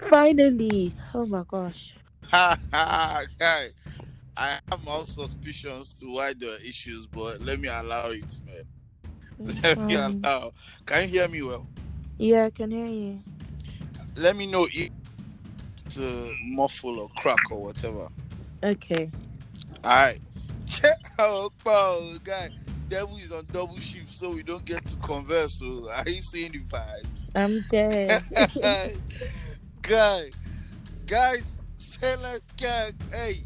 Finally. Oh my gosh. Ha ha, guy. I have my own suspicions to why there are issues, but let me allow it, man. Let me Um, allow. Can you hear me well? yeah, I can hear you. Let me know if it's muffle or crack or whatever. Okay. Alright. Check out, guy. Devil is on double shift, so we don't get to converse. So are you seeing the vibes? I'm dead. guy, guys, Sailors gang. Hey,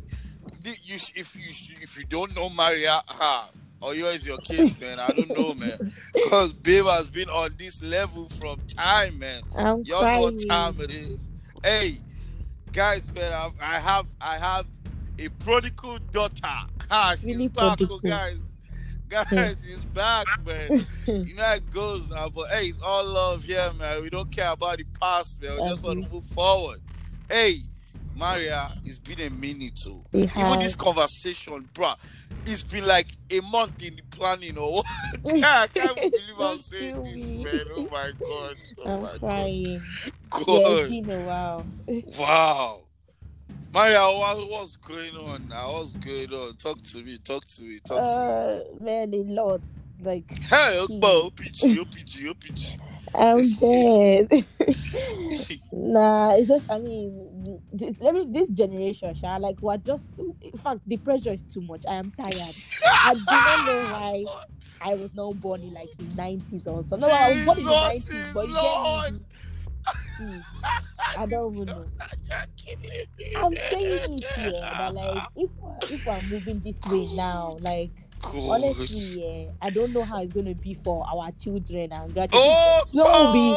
if you don't know Maria, or yours is your case, man. I don't know, man. Cause babe has been on this level from time, man. I'm Y'all know what crying. time it is. Hey, guys, man, I have a prodigal daughter. She's Really back, oh prodigal. guys. Hmm. Guys, she's back, man. You know how it goes now, but hey, it's all love here, man. We don't care about the past, man. We just want Abby. to move forward. Hey, Maria, it's been a minute too. It Even has. this conversation, bruh, it's been like a month in the planning, or I can't even believe I'm Don't saying kill this, me. man. Oh my god. Oh I'm my god. crying. Yeah, it's Good. been a while. Wow. Maria, what's going on now? What's going on? Talk to me, talk to me, talk to me. Man, a lot. Like, Hey, gee, OPG. I'm dead. Nah, it's just, I mean, let me, this generation, like, we're just, in fact, the pressure is too much. I am tired. I do not know why I was not born in like the 90s or so. No, I was born in the Jesus 90s, is but you get me. Lord. See, I This don't even girl, know. you're killing me, I'm saying it here that like man. if we're moving this way now, Good, like good. honestly, yeah, I don't know how it's gonna be for our children and grandchildren. Oh, People will be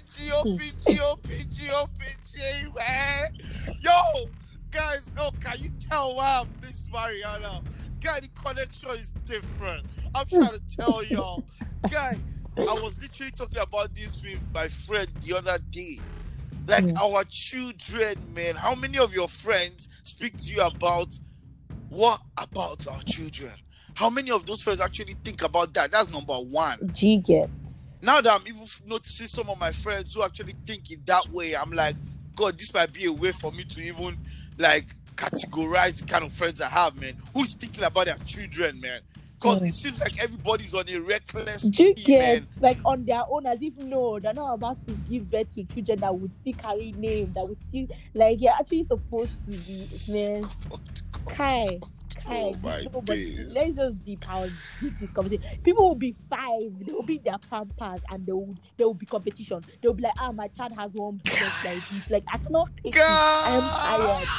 OPG, man. Yo, guys, oh, can you tell why I miss Mariana? Guy, the connection is different. I'm trying to tell y'all. Guy, I was literally talking about this with my friend the other day. Like Hmm. our children, man. How many of your friends speak to you about what about our children? How many of those friends actually think about that? That's number one. Do you get? Now that I'm even noticing some of my friends who actually think in that way, I'm like, God, this might be a way for me to even like categorize the kind of friends I have, man. Who's thinking about their children, man? Because Hmm. it seems like everybody's on a reckless Do you key, get man. like on their own as if no, they're not about to give birth to children that would still carry name, that would still like you're actually supposed to be man. God, God, Kai, oh Kai, my no, but let's days. just deep this conversation. People will be five, they will be in their pampers, and there will be competition. They'll be like, ah, my child has one business like this. Like, I cannot take it. I am God, tired,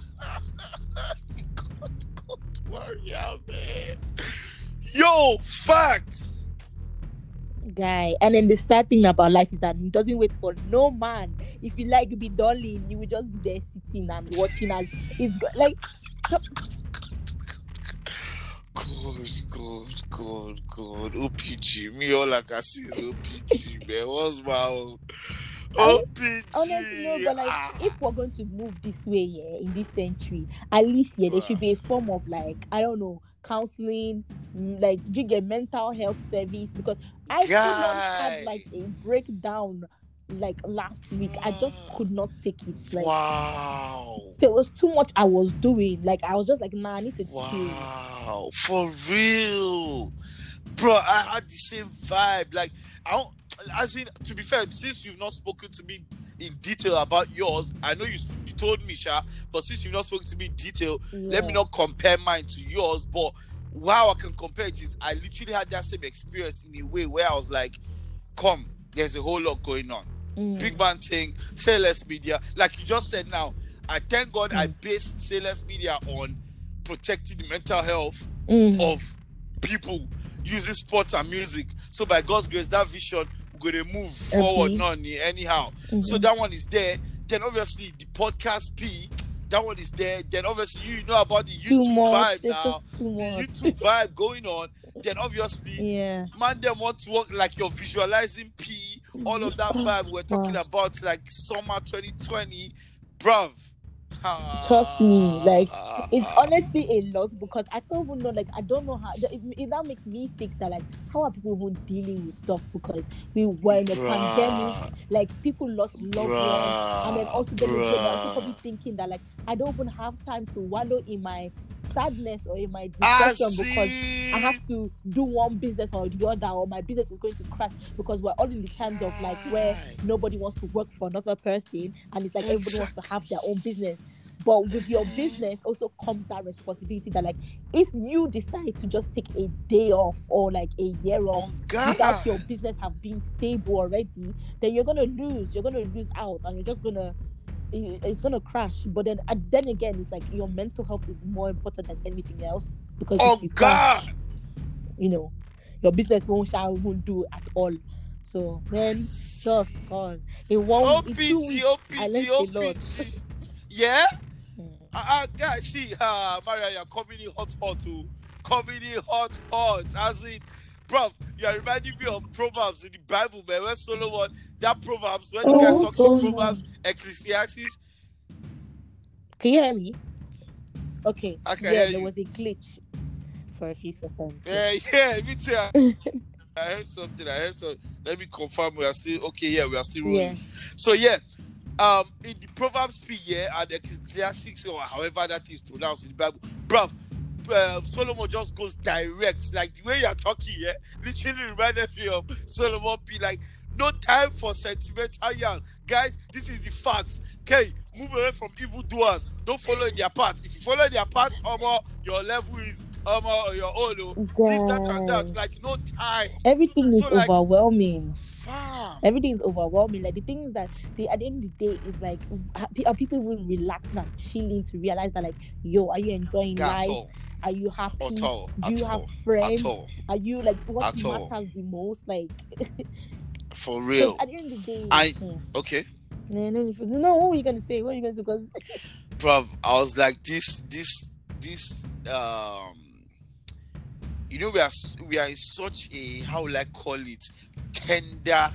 God, Maria, man. Yo, facts. guy. And then the sad thing about life is that it doesn't wait for no man. If you like be darling, you will just be there sitting and watching as like. So, God. OPG. Me, all I can see is OPG, man. What's my own? I honestly no, OPG. but like if we're going to move this way, yeah, in this century, at least yeah, there should be a form of like I don't know, counseling, like do you get mental health service because I full on had Guy. like a breakdown like last week. I just could not take it. Like Wow. there was too much I was doing. Like I was just like, nah, I need to chill. Wow. For real. Bro, I had the same vibe. Like, I don't, as in, to be fair, since you've not spoken to me in detail about yours, I know you told me, Sha, but since you've not spoken to me in detail, let me Yeah. not compare mine to yours. But how I can compare it is I literally had that same experience in a way where I was like, come, there's a whole lot going on. Big man thing, say less media. Like you just said now, I thank God I based say less media on protecting the mental health of people using sports and music. So by God's grace, that vision we're gonna move forward Abi. anyhow. So that one is there. Then obviously the podcast P, that one is there. Then obviously you know about the Too YouTube much. vibe It's now. just too The much. YouTube vibe going on. Then obviously Yeah. man them want to work like you're visualizing P, all of that vibe we're talking Wow. about like summer 2020. Bruv. Trust me, like it's Ah, honestly a lot because I don't even know, like I don't know how it that makes me think that like how are people even dealing with stuff because we were in a pandemic, bruh, like people lost loved ones, and then bruh, also then again they're also probably bruh. thinking that like I don't even have time to wallow in my sadness or in my I depression because I have see. to do one business or the other, or my business is going to crash because we're all in the times of like where Guy. nobody wants to work for another person and it's like everybody wants to have their Exactly. own business. But with your Eh, business also comes that responsibility that like if you decide to just take a day off or like a year off on without your God. business have been stable already, then you're gonna lose out and you're just gonna it's gonna crash. But then again, it's like your mental health is more important than anything else because if On you God. crash, you know, your business won't do at all. So I man, just see. God. In 2 weeks, I learned OPG, a lot. OPG. Yeah? Mm. Guys, see, Maria, you're coming in hot, hot, too. Coming in hot, hot. As in, bruv, you're reminding me of Proverbs in the Bible, man. When Solomon, that Proverbs, when the guy Oh talks in God. Proverbs, Ecclesiastes, Can you hear me? Okay. I can Yeah, hear there you. was a glitch for a few seconds. Yeah. Yeah, me too. I heard something. I heard something. Let me confirm we are still okay. Yeah, we are still Yeah. rolling. So yeah, in the Proverbs P, yeah, and Ecclesiastes or however that is pronounced in the Bible, bruv, Solomon just goes direct. Like the way you're talking, yeah, literally reminded me of Solomon P. Like no time for sentimental yarn, guys. This is the facts. Okay, move away from evildoers. Don't follow in their path. If you follow in their path, your level is your own. Oh. This, that, and that. Guys, Like no time. everything is So like, overwhelming. fam, Everything is overwhelming. Like the things that they at the end of the day is like, are people even relaxing and chilling to realize that like, yo, are you enjoying at life? all, Are you at happy? all, Do at you have all, at friends? all, Are you like what at all. matters the most? Like, For because real. at the end of the day, I okay, no, what were you gonna say? What are you gonna say? Because bruv. I was like this. We are in such a, how will I call it, tender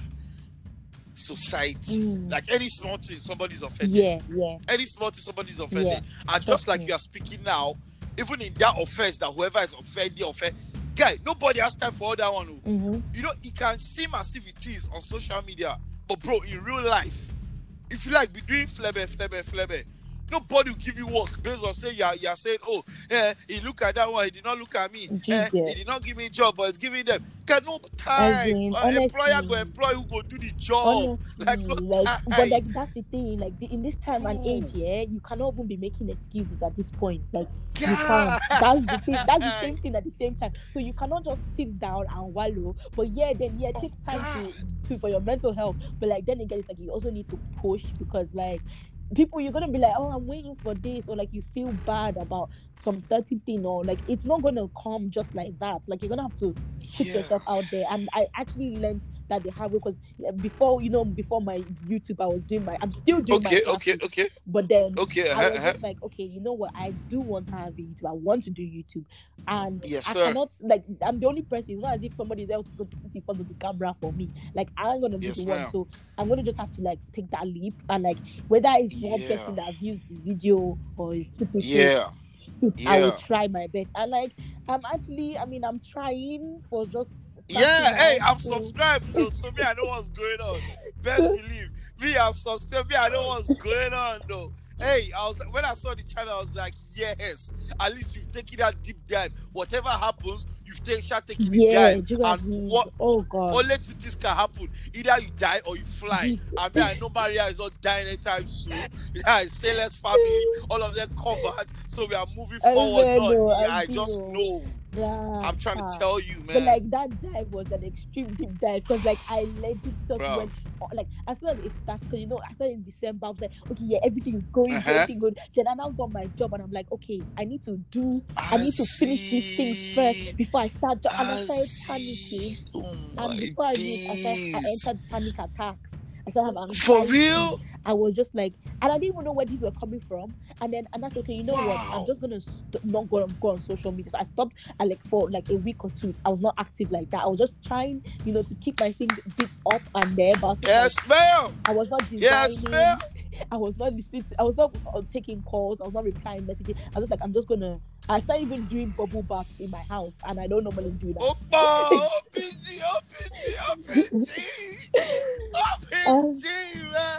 society. mm, Like any small thing, somebody's offended. yeah, yeah, Any small thing, somebody's yeah. offended. And just Trust like me. you are speaking now, even in that offense, that whoever is offended, guy, nobody has time for all that one. Oh. Mm-hmm. You know, it can seem as if it is on social media, but bro, in real life, if you like be doing flebe, nobody will give you work based on saying you're saying, oh, he look at that one, he did not look at me, he Jesus, did not give me a job, but it's giving them. Got no as time. in Employer go honestly. employ who go do the job. Like no Honestly, like, but time. like that's the thing. Like in this time and age, Bro, yeah, you cannot even be making excuses at this point. Like you can't. guy. That's the thing. That's the same thing at the same time. So you cannot just sit down and wallow. But yeah, then yeah, Oh take time God. to for your mental health. But like then again, it's like you also need to push because like people you're gonna be like, oh, I'm waiting for this, or like you feel bad about some certain thing, or like it's not gonna come just like that. Like you're gonna have to put Yeah. yourself out there. And I actually learned that they have because before my YouTube, I'm still doing my Okay, okay, classes, okay, but then okay. I was just like, okay, you know what, I do want to have a YouTube. I want to do YouTube, and Yes, I sir. cannot, like, I'm the only person. It's not as if somebody else is going to sit in front of the camera for me. Like I'm gonna be the Yes, one, ma'am. so I'm gonna just have to like take that leap, and like whether it's one Yeah. person that views the video or it's two people, Yeah. I will Yeah. try my best. And like I'm trying for just starting Yeah. Hey, out. I'm So subscribed though. So me, I know what's going on. Best believe. Me, I'm subscribed. Me, I know what's going on though. Hey, when I saw the channel, I was like, yes. At least you've taken that deep dive. Whatever happens, start taking the yeah, dive. do you guys And mean? what Oh God, only two things can happen. Either you die or you fly. Jesus. I mean, I know Maria is not dying anytime soon. Yeah, Sailor's family, all of them covered. So we are moving I forward. Not know, me. I I just do. know. Yeah, I'm trying to tell you, but man. like that dive was an extreme deep dive because like I legit just Bruv. went like as soon as it started, because I started in December. I was like, okay, yeah, everything is going good, Uh-huh. everything good. Then I now got my job and I'm like, okay, I need I to finish these things first see. before I start. And I I started see. panicking, Oh and my before I knew it, I days. entered panic attacks. I started having For anxiety. real? I was just like, and I didn't even know where these were coming from. And that's okay. You know what? I'm Wow. just gonna not go on social media. So I stopped. Like for like a week or two, I was not active like that. I was just trying, to keep my thing bit up and there, but I was just like, Yes, ma'am. I was not Yes, ma'am. designing. I was not listening. I was not taking calls. I was not replying messages. I was just like, I'm just gonna. I started even doing bubble baths in my house, and I don't normally do that. Opa, OPG, man.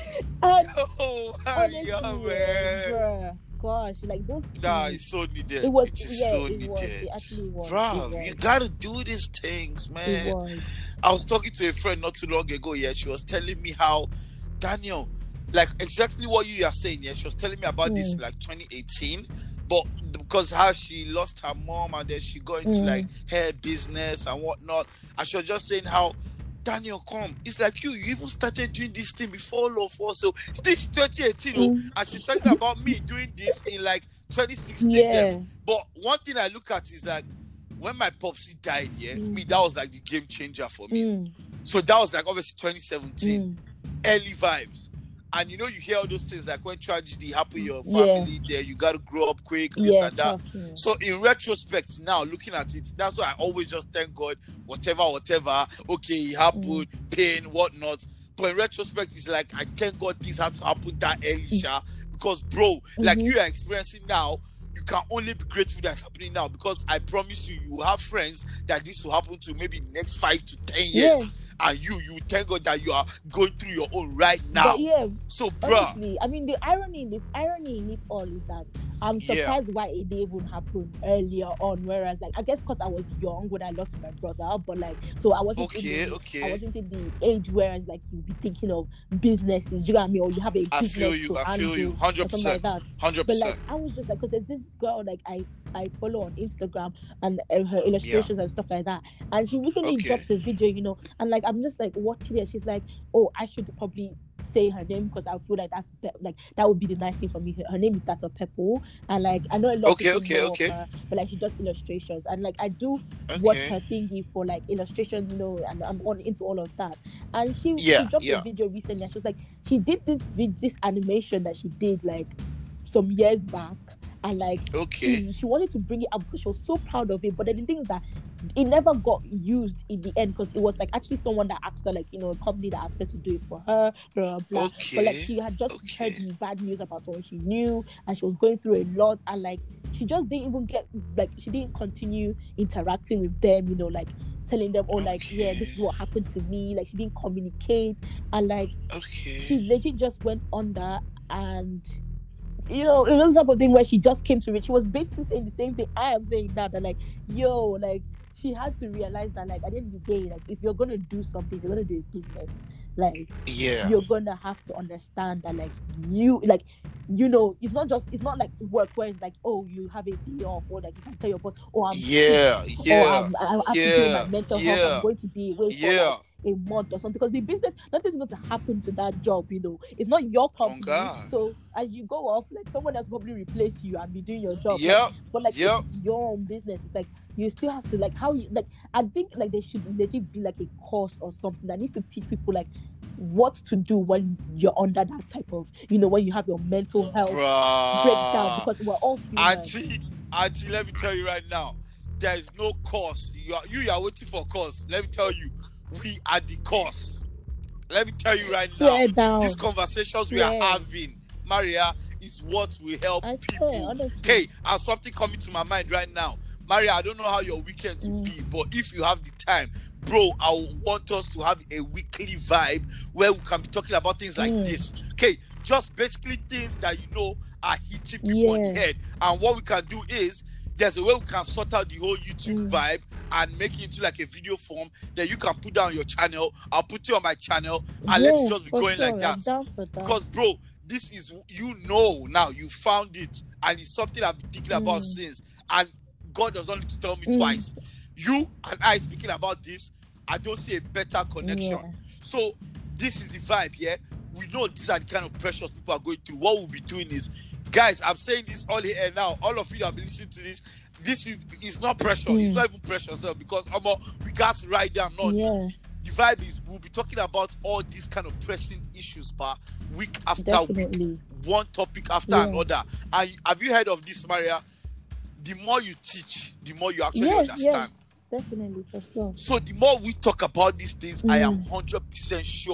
And Oh, honestly, man. bruh, gosh, like those. Nah, it's so needed. It was, It is yeah, so it needed. was. It actually was. Bruh, you gotta do these things, It man. was. I was talking to a friend not too long ago. Yeah, she was telling me how Daniel, like exactly what you are saying. Yeah, she was telling me about this like 2018, but because how she lost her mom and then she got into like hair business and whatnot, and she was just saying how Daniel, come. It's like you even started doing this thing before all of us. So this 2018, and she's talking about me doing this in like 2016. Yeah. Then. But one thing I look at is like when my popsy died, me, that was like the game changer for me. So that was like obviously 2017, early vibes. And you know, you hear all those things like when tragedy happened, your family there, you gotta grow up quick, this and that. So in retrospect, now looking at it, that's why I always just thank God, whatever, okay, it happened, pain, whatnot. But in retrospect, it's like I thank God this had to happen that early, because bro, like you are experiencing now, you can only be grateful that's happening now, because I promise you, you will have friends that this will happen to maybe next 5 to 10 years. And you thank God that you are going through your own right now. But so, bruh. Honestly, I mean, the irony in it all is that I'm surprised why it didn't even happen earlier on. Whereas, like, I guess because I was young when I lost my brother, but like, so I wasn't I wasn't in the age whereas like you'd be thinking of businesses. You got me, or you have a business. I feel you, 100%, like that. 100%. But like, I was just like, because there's this girl like I follow on Instagram and her illustrations and stuff like that, and she recently dropped a video, you know, and like I'm just like watching it. She's like, oh, I should probably say her name because I feel like that would be the nice thing for me. Her name is Data Pepple, and like I know a lot of people know of her, but like she does illustrations, and like I do watch her thingy for like illustrations, you know, and I'm into all of that. And she dropped a video recently, and she was like, she did this animation that she did like some years back. And like she wanted to bring it up because she was so proud of it, but then the thing is that it never got used in the end because it was like actually someone that asked her, like, you know, a company that asked her to do it for her, blah blah. But like she had just heard the bad news about someone she knew, and she was going through a lot, and like she just didn't even get, like, she didn't continue interacting with them, you know, like telling them, oh, like, yeah, this is what happened to me. Like she didn't communicate, and like she legit just went under, and you know, it was the type of thing where she just came to it. She was basically saying the same thing I am saying now, that like, yo, like she had to realize that like at the end of the day, like if you're gonna do something, if you're gonna do a business, like you're gonna have to understand that like you, like, you know, it's not like work where it's like, oh, you have a day off, or like you can tell your boss, oh, I'm sick, or I have to do my mental health, I'm going to be away for like a month or something, because the business, nothing's going to happen to that job, you know, it's not your company. So as you go off, like someone else probably replace you and be doing your job. But like it's your own business, it's like you still have to, like, how you, like, I think like there should legit be like a course or something that needs to teach people like what to do when you're under that type of, you know, when you have your mental health breakdown, because we're all human. Auntie, let me tell you right now, there is no course. You are waiting for a course. Let me tell you, we are the course. Let me tell you right now, these conversations we are having, Maria, is what will help people. Okay, and something coming to my mind right now. Maria, I don't know how your weekend will be, but if you have the time, bro, I want us to have a weekly vibe where we can be talking about things like this. Okay, just basically things that you know are hitting people on the head. And what we can do is, there's a way we can sort out the whole YouTube vibe and make it into like a video form that you can put down on your channel. I'll put it on my channel, and let's just be going like that. Because bro, this is, you know, now you found it, and it's something I've been thinking about since, and God does not need to tell me twice. You and I speaking about this, I don't see a better connection. So this is the vibe. We know these are the kind of pressures people are going through. What we'll be doing is, guys, I'm saying this all here now, all of you that have been listening to this, this is not pressure. It's not even pressure, because we got to write down. The vibe is, we'll be talking about all these kind of pressing issues, week after week, one topic after another. And have you heard of this, Maria? The more you teach, the more you actually understand. Definitely, for sure. So the more we talk about these things, I am 100% sure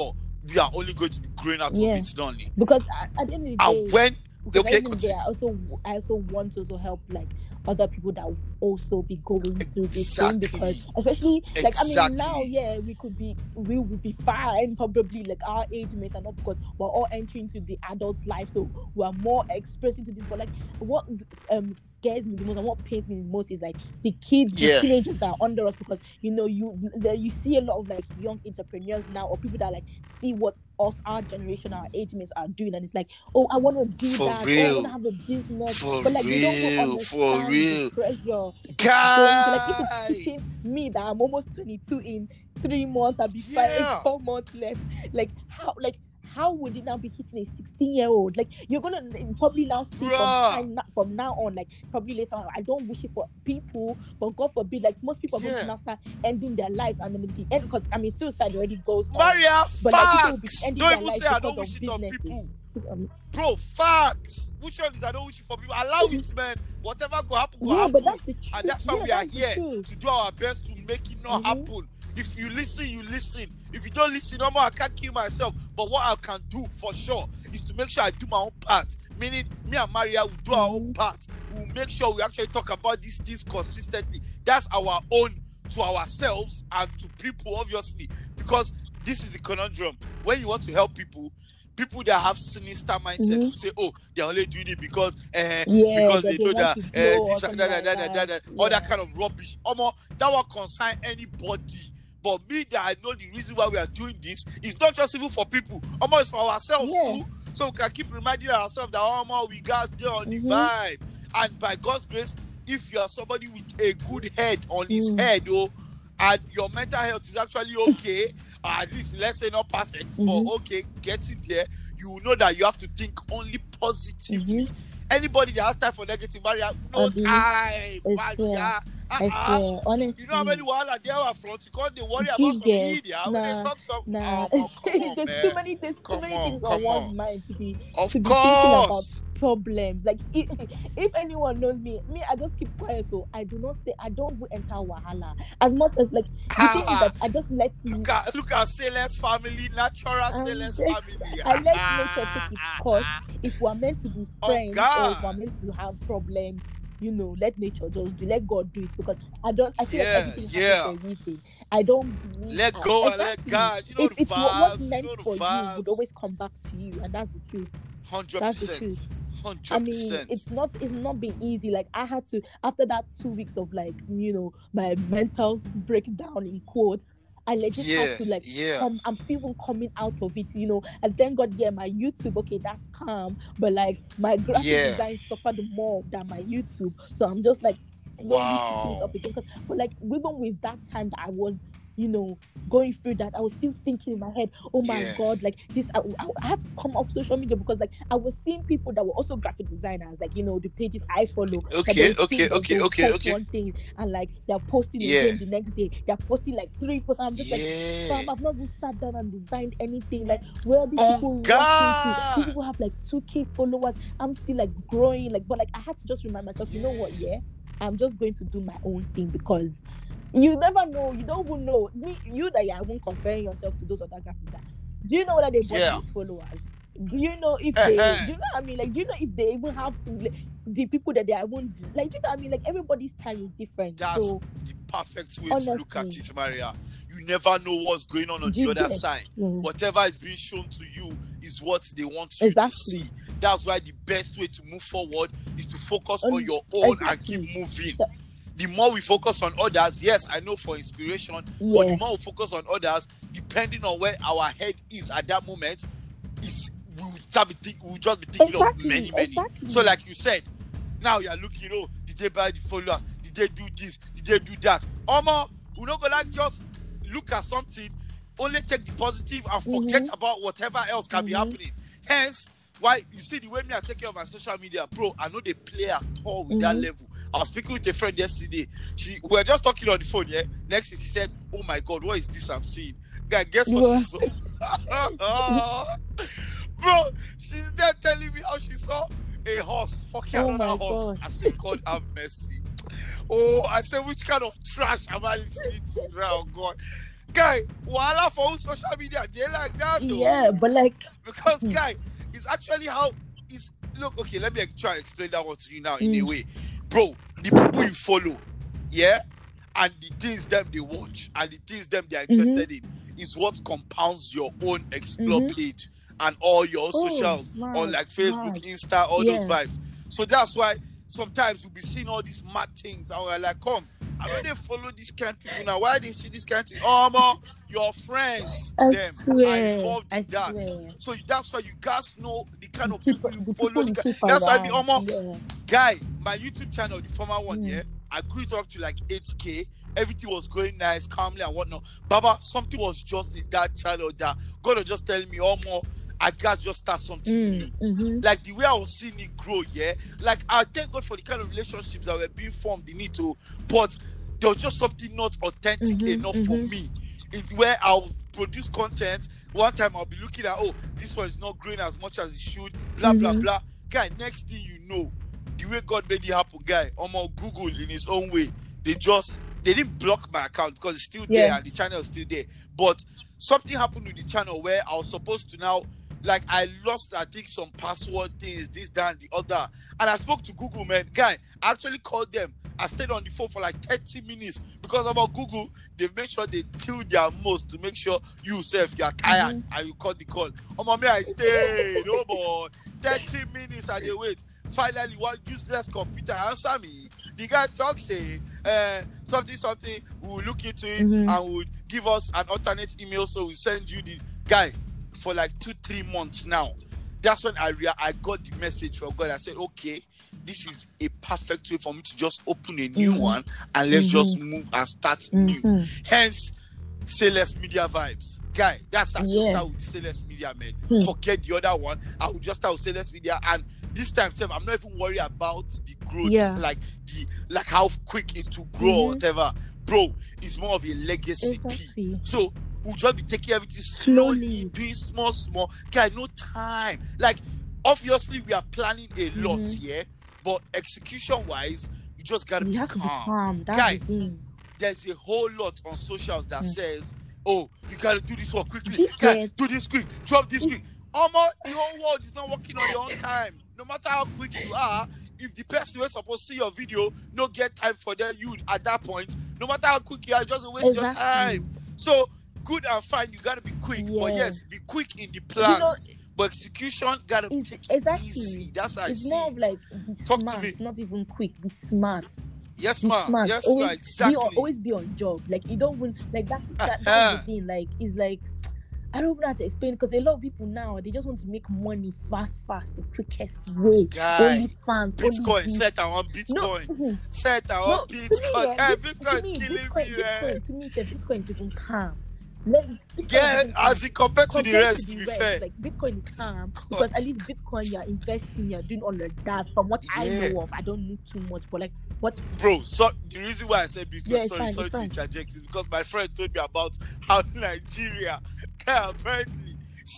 we are only going to be growing out of it, not only. Because at the end of the And day, when because okay, at the end of the day, I also want to also help like other people that will also be going through this thing, because especially like I mean now, we will be fine, probably like our age mates and not, because we're all entering into the adult life, so we're more expressing to this. But like what scares me the most and what pains me the most is like the kids, the teenagers that are under us, because you see a lot of like young entrepreneurs now, or people that like see what our generation, our age mates are doing, and it's like, oh, I want to do that. Oh, I want to have a business, but like they don't even understand the pressure it's going to. Like if it's hitting me that I'm almost 22 in 3 months, I'll be 4 months left. Like how would it now be hitting a 16-year-old? Like you're gonna probably now see from now on, like probably later on. I don't wish it for people, but God forbid, like most people are going to now start ending their lives, and then the end, because I mean suicide already goes on. Maria, but facts. Like people will be ending don't their even lives say I because don't wish of it on businesses. people. Bro, facts. Which one is I don't wish it for people? Allow it, man. Whatever go happen, go happen. But that's the truth. And that's why we are here to do our best to make it not happen. If you listen, you listen. If you don't listen, no more, I can't kill myself. But what I can do for sure is to make sure I do my own part. Meaning, me and Maria will do our own part. We'll make sure we actually talk about this consistently. That's our own to ourselves and to people, obviously. Because this is the conundrum. When you want to help people that have sinister mindset to say, oh, they're only doing it because they know that this and that, all that kind of rubbish. That will concern anybody. But me, that I know the reason why we are doing this is not just even for people. It's for ourselves too. So we can keep reminding ourselves that we guys there on the vibe. And by God's grace, if you are somebody with a good head on his head, and your mental health is actually okay, at least let's say not perfect, but okay, getting there, you will know that you have to think only positively. Anybody that has time for negative, Maria, no time, Maria. Honestly, you know how many wahala there are front? You can't worry about some media. When they talk some, come on, there's man. too many things on one's mind to be thinking about problems. Like if anyone knows me, I just keep quiet. Though I do not say, I don't enter wahala as much as like the thing is that I just let look at Sailor's family, natural Sailor's family. I let nature take its course. If we're meant to be friends, or if we're meant to have problems, let nature just do, let God do it, because I feel like everything happens for a reason. I don't believe let go and let God. You know the vibes. What's meant for you would always come back to you, and that's the truth. 100%. 100%. I mean, it's not been easy. Like I had to, after that 2 weeks of like, my mental breakdown in quotes, I legit had to like I'm still even coming out of it, and thank God, my YouTube, okay, that's calm, but like my graphic design suffered more than my YouTube, so I'm just like slowly picking it up again. But like even with that time that I was going through that, I was still thinking in my head, oh my God, like this, I had to come off social media, because like I was seeing people that were also graphic designers, like the pages I follow. Okay. One thing, and like they're posting again the next day, they're posting like 3 posts. I'm just like, fam, I've not even sat down and designed anything. Like where are these people watching to? These people have like 2K followers. I'm still like growing, like, but like I had to just remind myself, you know what? I'm just going to do my own thing, because you never know. You don't even know. You that you won't compare yourself to those other graphics. Do you know whether they bought those followers? Do you know if they? Do you know what I mean? Like, do you know if they even have the people that they won't? Like, do you know what I mean? Like, everybody's time is different. That's the perfect way to look at it, Maria. You never know what's going on the other side. Whatever is being shown to you is what they want you to see. That's why the best way to move forward is to focus on your own and keep moving. The more we focus on others, yes, I know for inspiration, but the more we focus on others, depending on where our head is at that moment, we'll just be thinking of many. So like you said, now you're looking, did they buy the follower? Did they do this? Did they do that? We're not gonna just look at something, only take the positive and forget about whatever else can be happening. Hence, why you see the way me I take care of my social media, bro, I know they play at all with that level. I was speaking with a friend yesterday. We were just talking on the phone, Next thing she said, oh my God, what is this I'm seeing? Guy, guess what she saw? Bro, she's there telling me how she saw a horse fucking another horse. I said, God have mercy. I said, which kind of trash am I listening to now, God? guy, voila for social media, they like that though. Yeah, but like because guy, it's actually how it's look. Okay, let me try and explain that one to you now in a way, bro. The people you follow, yeah, and the things them they watch and the things them they are interested in is what compounds your own explore page and all your socials on like Facebook, Insta, all those vibes. So that's why sometimes we'll be seeing all these mad things and we're like, come, I know they follow this kind of people now. Why they see this kind of thing? Oh, man, your friends, are involved in that. So that's why you guys know the kind of people you follow. That's why guy, my YouTube channel, the former one, I grew it up to like 8K. Everything was going nice, calmly and whatnot. Baba, something was just in that channel that God was just telling me, oh, more. I got just start something new. Like the way I was seeing it grow, like I thank God for the kind of relationships that were being formed in it too, but there was just something not authentic enough for me. In where I'll produce content, one time I'll be looking at, oh, this one is not growing as much as it should, blah blah blah. Guy, next thing you know, the way God made it happen, guy, Google in his own way, they didn't block my account because it's still there and the channel is still there. But something happened with the channel where I was supposed to now, like I lost, I think, some password things, this, that, and the other. And I spoke to Google, man. Guy, I actually called them. I stayed on the phone for like 30 minutes because about Google, they make sure they do their most to make sure you yourself, you're tired and you cut the call. Oh, mommy, I stayed. Oh, boy. 30 minutes and they wait. Finally, one useless computer answer me. The guy talks, say, something, we'll look into it and will give us an alternate email. So we send you the guy. For like 2-3 months now, that's when I got the message from God. I said, okay, this is a perfect way for me to just open a new one and let's just move and start new. Hence, Say Less Media vibes. Guy, that's I just start with Say Less Media, man. Forget the other one. I will just start with Say Less Media, and this time, I'm not even worried about the growth, like how quick it will grow or whatever. Bro, it's more of a legacy. So we'll just be taking everything slowly, doing small. Guy, no time. Like, obviously, we are planning a lot, but execution-wise, you just gotta be calm. Guy, there's a whole lot on socials that says, oh, you gotta do this one quickly. Guy, do this quick, drop this quick. Your whole world is not working on your own time. No matter how quick you are, if the person who's supposed to see your video no get time for them, you at that point, no matter how quick you are, just waste your time. So good and fine, you gotta be quick, but yes, be quick in the plans. But execution gotta take it easy. That's how I see it's more of like be Talk smart, to me. not even quick. Be smart. Yes, Be ma'am. smart. Yes, always, ma'am. Exactly. always be on job. Like you don't win. Like that's the thing. Like it's like I don't even know how to explain because a lot of people now they just want to make money fast, the quickest way. Guy, only fans, Bitcoin, only set our own Bitcoin. No, Set our no, own to me, Bitcoin. yeah, Bitcoin is killing me, man. To me, Bitcoin is even calm. Yeah, as it compared to the rest, to be fair. Like Bitcoin is calm because at least Bitcoin you're investing, you're doing all of that. From what I know of, I don't know too much, but like what? Bro, so the reason why I said Bitcoin, sorry to fine. interject, is because my friend told me about how Nigeria apparently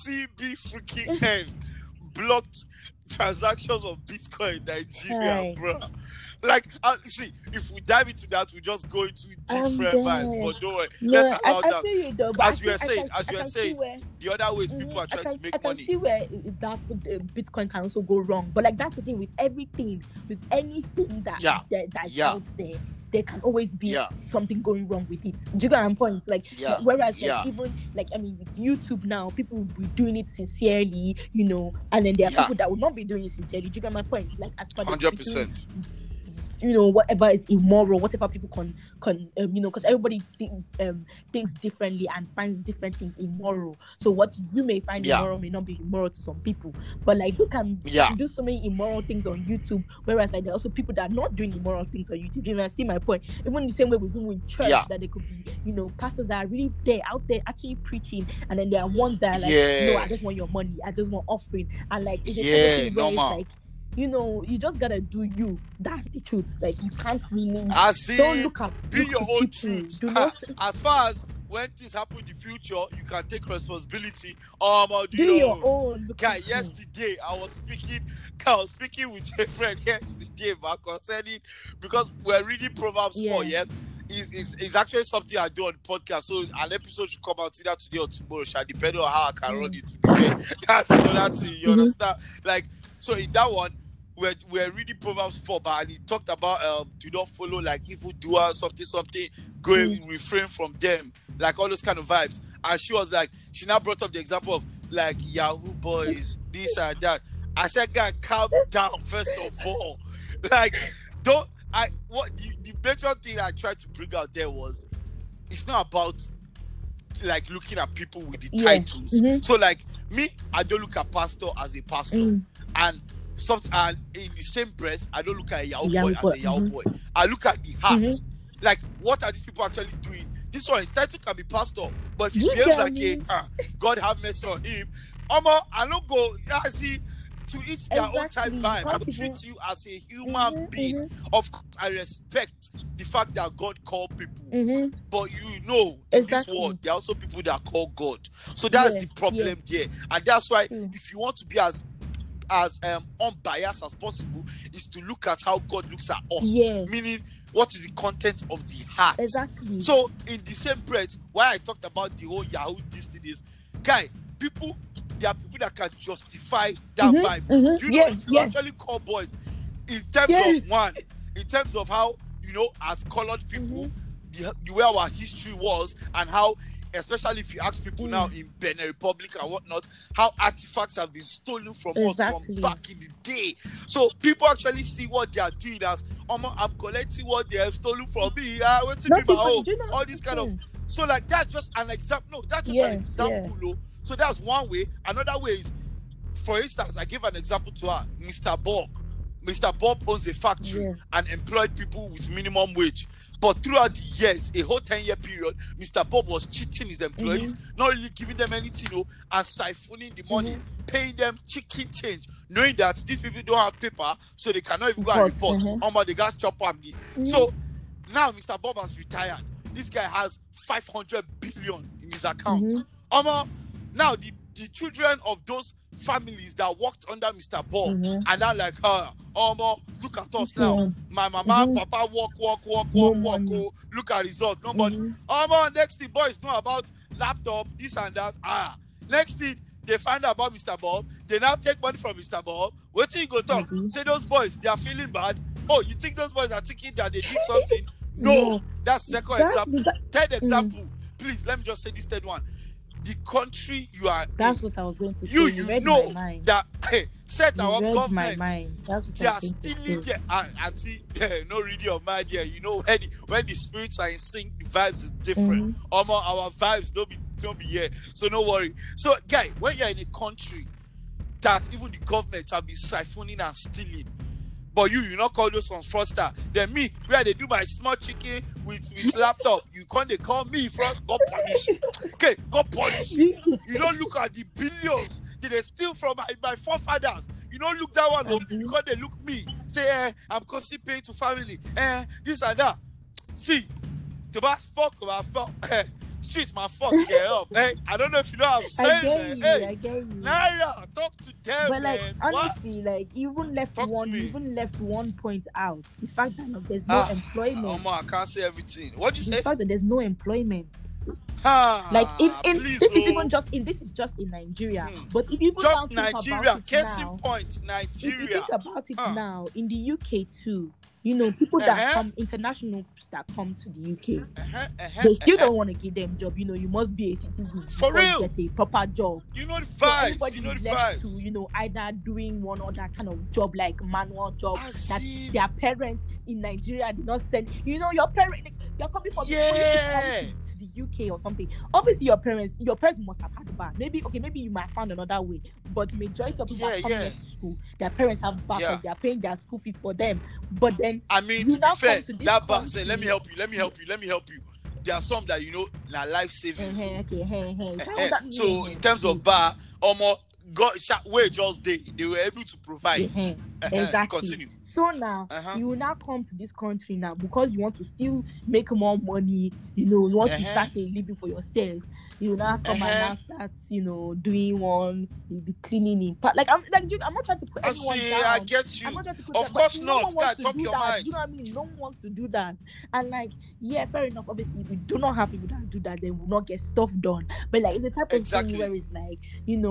CB freaking N blocked transactions of Bitcoin in Nigeria, bro. Like, see, if we dive into that, we just go into different vibes. But don't worry, let's allow that. You though, as you were saying, the other ways people are trying to make money. I can see where that Bitcoin can also go wrong. But like that's the thing with everything, with anything that's out there, there can always be something going wrong with it. Do you get my point? Like, whereas like, even like with YouTube now, people will be doing it sincerely, and then there are people that will not be doing it sincerely. Do you get my point? Like, 100%. Whatever is immoral, whatever people can because everybody thinks differently and finds different things immoral. So what you may find immoral may not be immoral to some people. But like you can do so many immoral things on YouTube, whereas like there are also people that are not doing immoral things on YouTube. You know, I see my point. Even the same way we do in church, that there could be, pastors that are really out there actually preaching, and then there are ones that are like, no, I just want your money, I just want offering, and like it's like, you just gotta do you. That's the truth. Like you can't really don't look at be your own truth. As far as when things happen in the future, you can take responsibility. Do your own. Guy, yesterday I was speaking with a friend yesterday concerning, because we're reading Proverbs 4, is actually something I do on the podcast. So an episode should come out either today or tomorrow, depending on how I can run it. To be fair, that's another thing. You understand? Like, so in that one, we're reading Proverbs 4, and he talked about do not follow like evildoers, something, go and refrain from them, like all those kind of vibes. And she was like, she now brought up the example of like Yahoo boys, this and that. I said, guy, calm down first of all. Like, the major thing I tried to bring out there was, it's not about like looking at people with the titles. So like me, I don't look at pastor as a pastor, and in the same breath, I don't look at a Yahoo boy as a Yahoo boy. I look at the heart. Like, what are these people actually doing? This one, his title can be pastor, but if he behaves like God have mercy on him, I don't go. I see. To each their own type vibe. I treat you as a human being. Of course, I respect the fact that God called people, but you know, in this world, there are also people that call God. So that's the problem there, and that's why if you want to be as unbiased as possible, is to look at how God looks at us. Meaning, what is the content of the heart? Exactly. So in the same breath, why I talked about the whole Yahoo this thing is, guy, there are people that can justify that vibe. You know, if you actually call boys, in terms of how, you know, as colored people, the way our history was, and how, especially if you ask people now in Benin Republic and whatnot, how artifacts have been stolen from us from back in the day. So people actually see what they are doing as, I'm collecting what they have stolen from me. What's my home? All this kind of. So like, that's just an example. No, that's just an example. So that's one way. Another way is, for instance, I gave an example to her, Mr. Bob. Mr. Bob owns a factory and employed people with minimum wage. But throughout the years, a whole 10-year period, Mr. Bob was cheating his employees, not really giving them anything, and siphoning the money, paying them chicken change, knowing that these people don't have paper, so they cannot even go and report. They got chop on me. So now Mr. Bob has retired. This guy has 500 billion in his account. Now the children of those families that worked under Mr. Bob and are like, look at us now. My mama, papa walk. Look at results. Nobody. Next thing, boys know about laptop, this and that. Next thing, they find out about Mr. Bob. They now take money from Mr. Bob. What thing you go talk? Say those boys, they are feeling bad. Oh, you think those boys are thinking that they did something? No. That's second example. Third example. Please, let me just say this third one. The country you are That's in, what I was going to say. You know that set our government, they are stealing there. No reading your mind here. You know, when the spirits are in sync, the vibes is different. Our vibes don't be here. So no worry. So guy, when you're in a country that even the government have been siphoning and stealing, but you not call those ones fraudster. Then me, where they do my small chicken with laptop, they call me from God punish. Okay, God punish. You don't look at the billions that they steal from my forefathers. You don't look that one because they look me. Say, I'm constantly paying to family. This and that. See, the best fuck. Streets my fuck get up. I don't know if you know what I'm saying, man. I get you. Naira, talk to them, but like, man. honestly, like, you even left one point out. The fact that there's no employment. I can't say everything. What do you say? The fact that there's no employment. Like this is just in Nigeria. But if you just Nigeria, case in point, Nigeria. If you think about it now, in the UK too, you know, people that come international that come to the UK, they still don't want to give them job. You know, you must be a citizen for real, get a proper job. You know the vibes. You know the vibes. To, you know, either doing one or that kind of job, like manual job that their parents in Nigeria did not send. You know, your parents, like, you're coming from the UK or something. Obviously, your parents must have had a bar. Maybe you might find another way, but majority of people that come to school, their parents have backup. They are paying their school fees for them. But then, I mean, to be fair, that bar say, let me help you. There are some that, you know, like life savings. So in terms of bar, wage just they were able to provide. Exactly. Continue. So now you will now come to this country now because you want to still make more money. You know, you want to start a living for yourself. You now come and now start, doing one. You'll be cleaning in part. Like I'm not trying to put I anyone see, down. I get you. I'm not trying to put Of that, course but no one not, wants guy. to Talk do your that. mind. You know what I mean? No one wants to do that. And like, yeah, fair enough. Obviously, if we do not have people that do that, then we'll not get stuff done. But like, it's the type of Exactly. thing where it's like,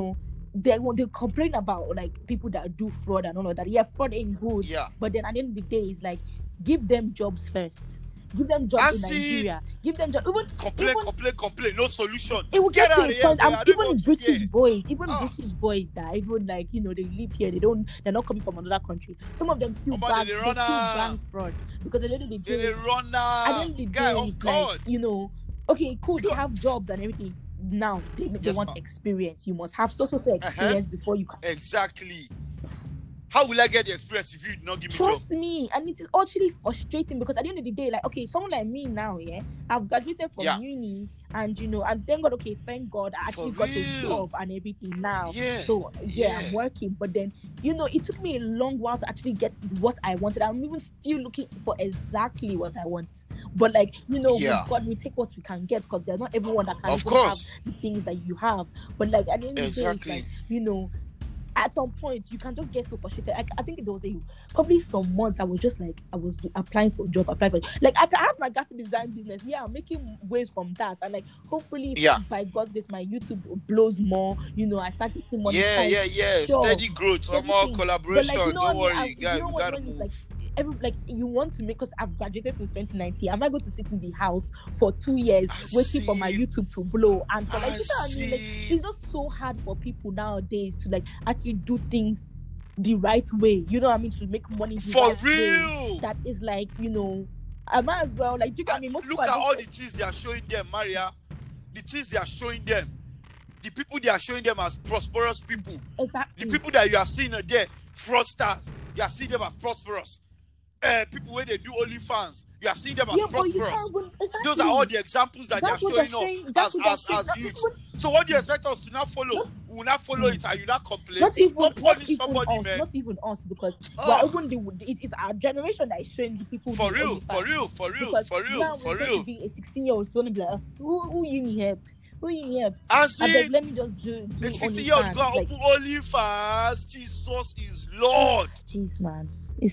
they complain about like people that do fraud and all of that. Yeah, fraud ain't good. Yeah. But then at the end of the day, it's like, give them jobs first. Give them jobs in Nigeria. Give them jobs. Complain. No solution. It will Get get out to of here, boy. I don't even want to British hear. boys, British boys that even like they live here. They're not coming from another country. Some of them still bang fraud because the lady they run now. At the end of the day, it's like okay, cool. They have jobs and everything. Now they want experience. You must have social experience before you can. Exactly. How will I get the experience if you did not give me Trust me, and it is actually frustrating because at the end of the day, like, okay, someone like me now, I've graduated from uni, and and thank God, I actually got a job and everything now. Yeah. So I'm working, but then it took me a long while to actually get what I wanted. I'm even still looking for exactly what I want, but like with God, we take what we can get because there's not everyone that can have the things that you have. But like at the end of the day, it's like at some point you can just get so frustrated. I think there was probably some months I was applying for a job, like I have my graphic design business. Yeah, I'm making waves from that, and like hopefully by God's grace my YouTube blows more. I start getting money. Sure. Steady growth, more collaboration. Like, don't worry, guys. We gotta move. Like you want to make, because I've graduated since 2019. Am I going to sit in the house for 2 years waiting for my YouTube to blow? And for like, it's just so hard for people nowadays to like actually do things the right way. You know what I mean? To make money for real. Way. That is like I might as well like. Look at all the things they are showing them, Maria. The things they are showing them. The people they are showing them as prosperous people. Exactly. The people that you are seeing there, fraudsters. You are seeing them as prosperous. People where they do OnlyFans, you are seeing them as prosperous. Those are all the examples that they are showing us as youth. So what do you expect us to not follow? We will not follow it, and you not complain. Not punish somebody, man. Not even us, because it's our generation that is showing the people. For real. Be a 16-year-old going to be like, who you need help? Who you help? And let me just do the 16-year-old go open OnlyFans. Jesus is Lord. Jeez, man.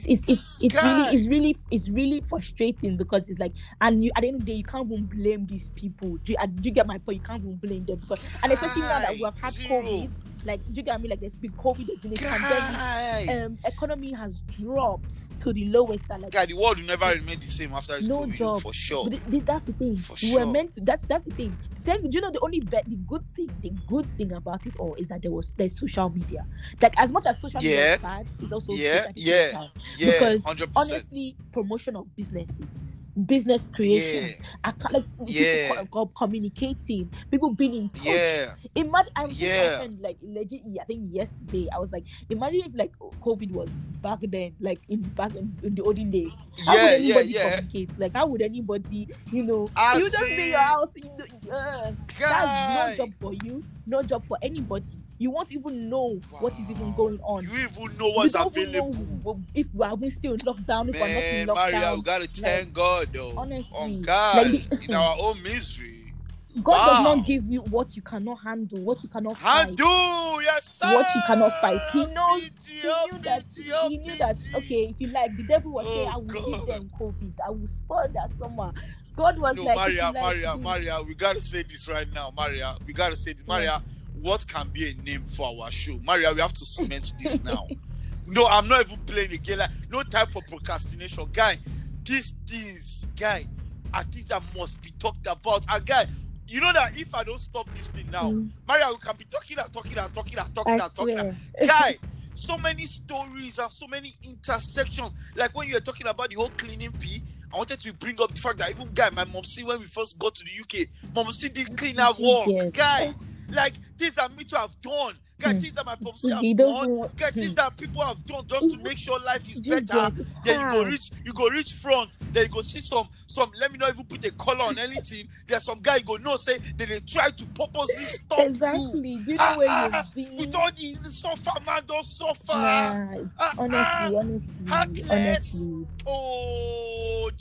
It's really frustrating because it's like, and at the end of the day you can't even blame these people. Do you get my point? You can't even blame them because, and especially now that we have had COVID, like, do you get me? Like, there's been COVID, there's been a pandemic, economy has dropped to the lowest. That, like, the world will never remain the same after this COVID, job for sure. But that's the thing. We were meant to. That's the thing. Then, do you know the good thing about it all is that there's social media. Like, as much as social media is bad, it's also because 100%. Honestly, promotion of business creation, people communicating, people being in touch. Imagine, I was like legit. I think yesterday I was like, imagine if like COVID was back then, like in the olden days. How would anybody communicate? Like, how would anybody, you just be in your house. That's no job for you, no job for anybody. You won't even know what is even going on. You even know what's available. Know if we are still in lockdown, if we're not in lockdown. Maria, we gotta thank God though. Honestly, on God, in our own misery. God does not give you what you cannot handle, what you cannot fight. Yes, sir. What you cannot fight. He knows. He knew that. Okay, if you like, the devil was saying, "I will give them COVID. I will spoil that summer." God was Maria, we gotta say this right now, Maria. We gotta say this, Maria. What can be a name for our show? Maria, we have to cement this now. No, I'm not even playing again. Like, no time for procrastination. Guy, these things, are things that must be talked about. And guy, you know that if I don't stop this thing now, Maria, we can be talking. Guy, so many stories and so many intersections. Like when you were talking about the whole cleaning P, I wanted to bring up the fact that even guy, my mom, see when we first got to the UK, mom see did clean her work. Guy, like things that me too have done. Guys, things that my popsy have done. Guys, things that people have done just to make sure life is better. Then you go reach front. Then you go see some. Let me not even put a color on anything. There's some guy you go no say that they try to purposely stop exactly. you. Do you know where you've been? With all the suffer, man, don't suffer. Yeah, honestly. Oh,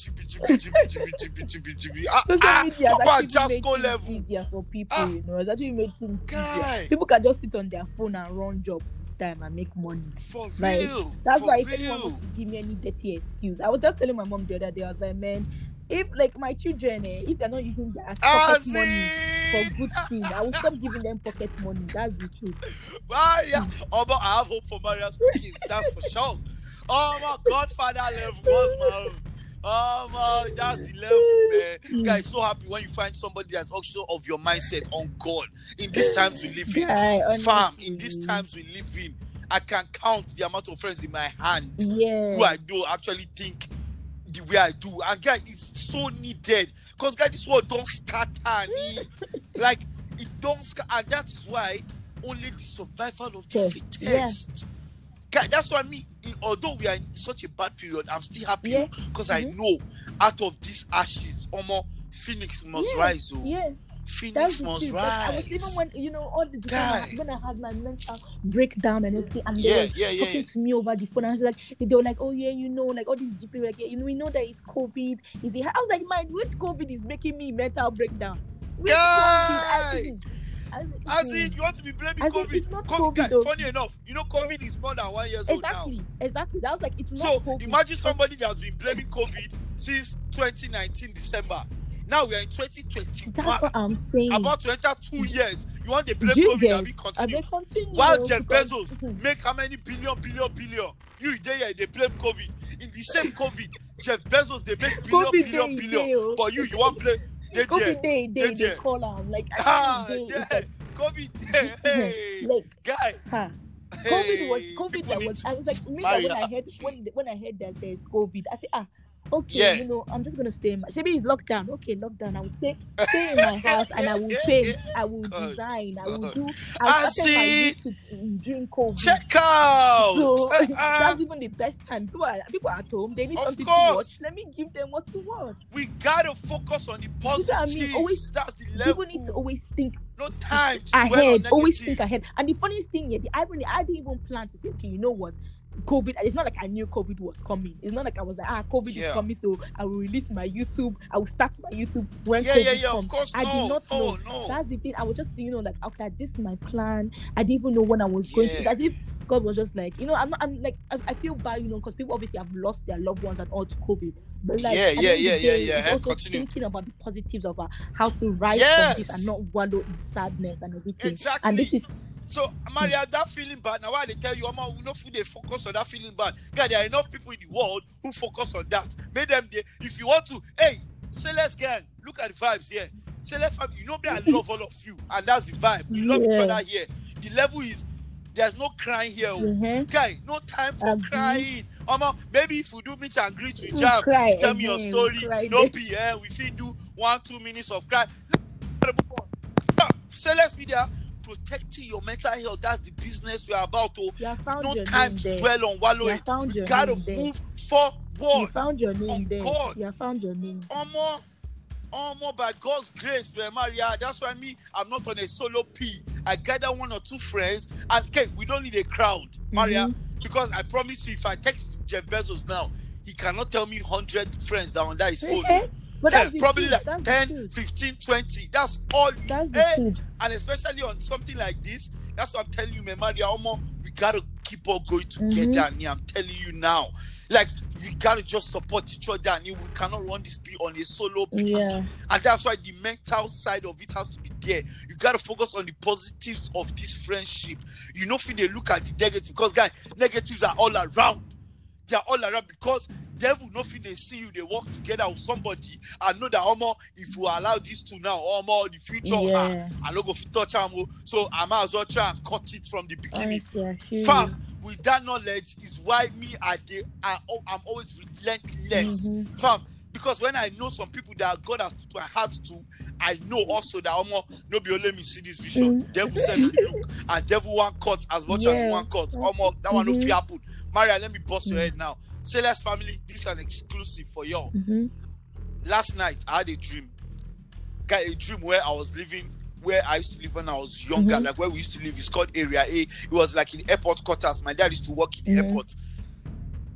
Social media has actually just made go things level. easier for people, you know. It's actually made things Guy. easier. People can just sit on their phone and run jobs this time and make money. For Like, real. that's For why if anyone real. wants to give me any dirty excuse, I was just telling my mom the other day, I was like, man, if like my children, if they're not using their pocket money for good things, I will stop giving them pocket money. That's the truth. Maria, I have hope for Maria's kids. That's for sure. Oh my Godfather level was my own. Oh my, that's the level, man. Guys, so happy when you find somebody that's also of your mindset on God. In these times we live in, fam, in these times we live in, I can count the amount of friends in my hand who I do actually think the way I do. And guys, it's so needed. Because guys, this world don't scatter. Like, it don't scatter. And that is why only the survival of the fittest. Guys, that's what I mean. Although we are in such a bad period, I'm still happy because I know out of these ashes, Phoenix must rise. Phoenix must rise. I was even when, you know, all the time when I had my mental breakdown and everything, and they were talking to me over the phone, and I was like, they were like, oh yeah, you know, like all these GP were like, yeah, you know, we know that it's COVID. I was like, man, which COVID is making me mental breakdown? Which COVID? As in, you want to be blaming COVID. It's not COVID guy, funny enough, you know, COVID is more than 1 year old now. Exactly. That was like, it's not so COVID. Imagine somebody that has been blaming COVID since 2019 December. Now we are in 2021. That's what I'm saying. About to enter 2 years. You want to blame COVID and be continue. While Jeff Bezos make how many billion? You they blame COVID. In the same COVID, Jeff Bezos they make billion. But you want blame. They call him like COVID day. Hey, like, guy. COVID was. I was like, when I heard that there's COVID, I said, okay, you know, I'm just gonna stay in my. Maybe it's lockdown. Okay, lockdown. I would stay in my house and I will paint. I will design. I will do. I started my YouTube during COVID. Check out. So that's even the best time. People are at home. They need something to watch. Let me give them what to watch. We gotta focus on the positive. That's the level. People need to always think. No time to ahead. Always think ahead. And the funniest thing, the irony, I didn't even plan to say, okay, you know what? COVID, it's not like I knew COVID was coming. It's not like I was like, COVID is coming, so I will release my YouTube. I will start my YouTube when COVID comes. Of course, I did not know. No. That's the thing. I was just, you know, like, okay, this is my plan. I didn't even know when I was going to. It's as if God was just like, you know, I feel bad, you know, because people obviously have lost their loved ones and all to COVID. But like, also continue. Thinking about the positives of how to rise from this and not wallow in sadness and everything. Exactly. And this is. So, Maria, that feeling bad, now why they tell you, we know they focus on that feeling bad. God, there are enough people in the world who focus on that. Make them, if you want to, Celeste gang, look at the vibes here. Celeste family, you know me, I love all of you. And that's the vibe. We love each other here. The level is, there's no crying here. Guy, no time for crying. Maybe if we do meet and greet with Jam, tell me your story. No be we fit do 1-2 minutes of cry. Celeste Media, protecting your mental health, that's the business we are about to. No time to dwell on wallowing. You gotta move forward. You found your name there. God. You found your name. By God's grace, man, Maria. That's why I'm not on a solo P. I gather 1 or 2 friends, and we don't need a crowd, Maria, because I promise you, if I text Jeff Bezos now, he cannot tell me 100 friends that are on that his phone. But probably like 10, 15, 20. That's all. And especially on something like this, that's what I'm telling you, man, Maria. We gotta keep on going together. And I'm telling you now, like, we gotta just support each other. And we cannot run this beat on a solo beat. And that's why the mental side of it has to be there. You gotta focus on the positives of this friendship. You know, if they look at the negative, because guys, negatives are all around. They are all around because devil nothing they see you, they work together with somebody and know that if we allow this to now, the future, I don't go touch them. So I might as well try and cut it from the beginning. Fam, with that knowledge is why I'm always relentless. Fam, because when I know some people that God has put my heart to, I know also that no be only me see this vision. Devil said look, and devil want cut as much as one cut. That one no fear happen. Maria, let me bust your head now. Celeste family, this is an exclusive for y'all. Last night, I had a dream. Got a dream where I was living, where I used to live when I was younger, like where we used to live. It's called Area A. It was like in airport quarters. My dad used to work in the airport.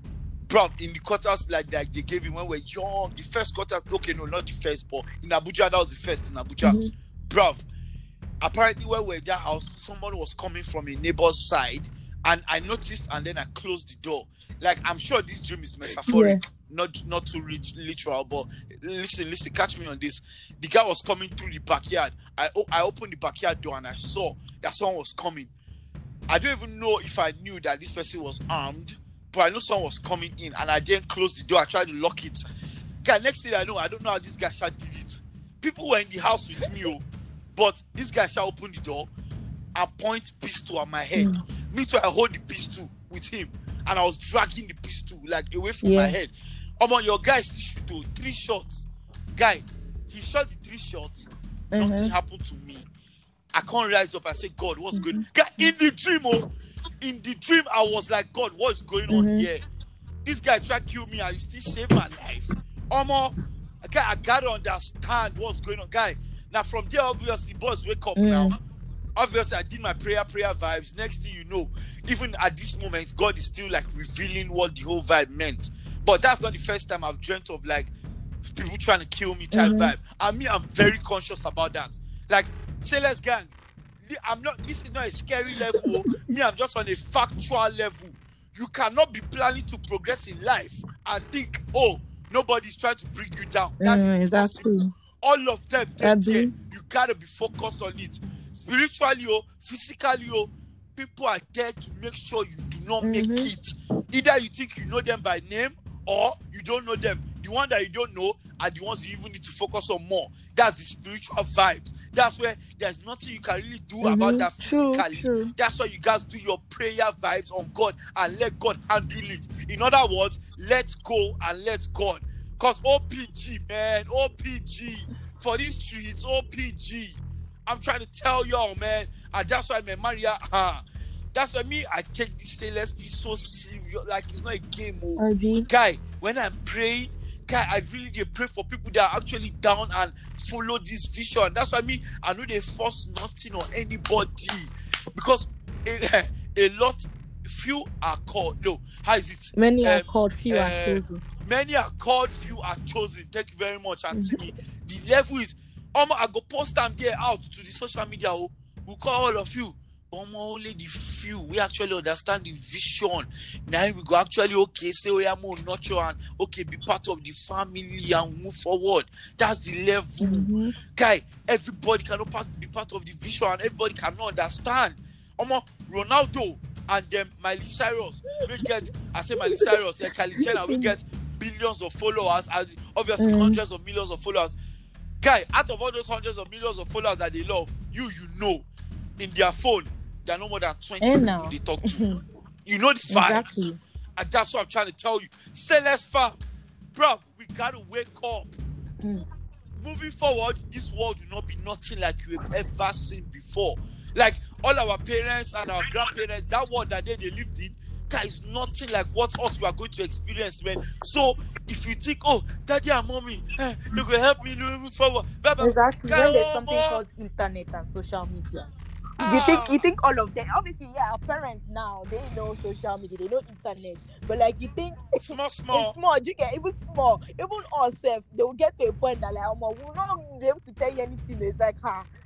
bro, in the quarters like that they gave him when we were young, the first quarter, okay, no, not the first, but in Abuja, that was the first in Abuja. Bro, apparently when we were at that house, someone was coming from a neighbor's side, and I noticed, and then I closed the door. Like, I'm sure this dream is metaphoric, not too literal, but listen, catch me on this. The guy was coming through the backyard. I opened the backyard door and I saw that someone was coming. I don't even know if I knew that this person was armed, but I know someone was coming in, and I then closed the door. I tried to lock it. Guy, next thing I don't know how this guy did it. People were in the house with me, but this guy shall open the door and point pistol at my head. Me too, I hold the pistol with him, and I was dragging the pistol like away from my head. Your guy still shoot 3 shots. Guy, he shot the 3 shots. Nothing happened to me. I can't rise up and say, God, what's going on? Guy, in the dream, I was like, God, what's going on here? This guy tried to kill me and you still save my life. Guy, I gotta understand what's going on. Guy, now from there, obviously, boys wake up now. Obviously, I did my prayer vibes. Next thing you know, even at this moment, God is still like revealing what the whole vibe meant. But that's not the first time I've dreamt of like people trying to kill me type vibe. And me, I'm very conscious about that. Like, Sailors Gang, this is not a scary level. Me, I'm just on a factual level. You cannot be planning to progress in life and think, oh, nobody's trying to bring you down. That's impossible. All of them, you gotta be focused on it. Spiritually, physically, people are there to make sure you do not make it. Either you think you know them by name or you don't know them. The one that you don't know are the ones you even need to focus on more. That's the spiritual vibes. That's where there's nothing you can really do about that physically. True. That's why you guys do your prayer vibes on God and let God handle it. In other words, let go and let God. Because OPG, man, OPG. For these streets, OPG. I'm trying to tell y'all, man. And that's why, man, Maria, that's why I take this stainless piece so serious. Like, it's not a game, Guy, when I'm praying, guy, I really pray for people that are actually down and follow this vision. That's why I know they force nothing on anybody. Because few are called. No, how is it? Many are called, few are chosen. Many are called, few are chosen. Thank you very much, Auntie. The level is, I go post them there out to the social media. We'll call all of you. Only the few we actually understand the vision. Now we go actually say we are more nurture and be part of the family and move forward. That's the level. Guy, everybody cannot be part of the vision and everybody cannot understand. Ronaldo and then Miley Cyrus we get, I say Miley Cyrus and Kylie Jenner we get billions of followers and obviously hundreds of millions of followers. Guy, out of all those hundreds of millions of followers that they love, you know, in their phone, there are no more than 20 people they talk to. You know the vibes. Exactly. And that's what I'm trying to tell you. Stay less fam. Bro, we gotta wake up. Moving forward, this world will not be nothing like you have ever seen before. Like all our parents and our grandparents, that world that they lived in, is nothing like what us we are going to experience, man. So if you think, daddy and mommy, they will help me moving forward. Exactly. When there's something called internet and social media. You think all of them, obviously, our parents now, they know social media, they know internet, but like you think small, you get even small, even ourselves, they will get to a point that like, we will not be able to tell you anything. It's like,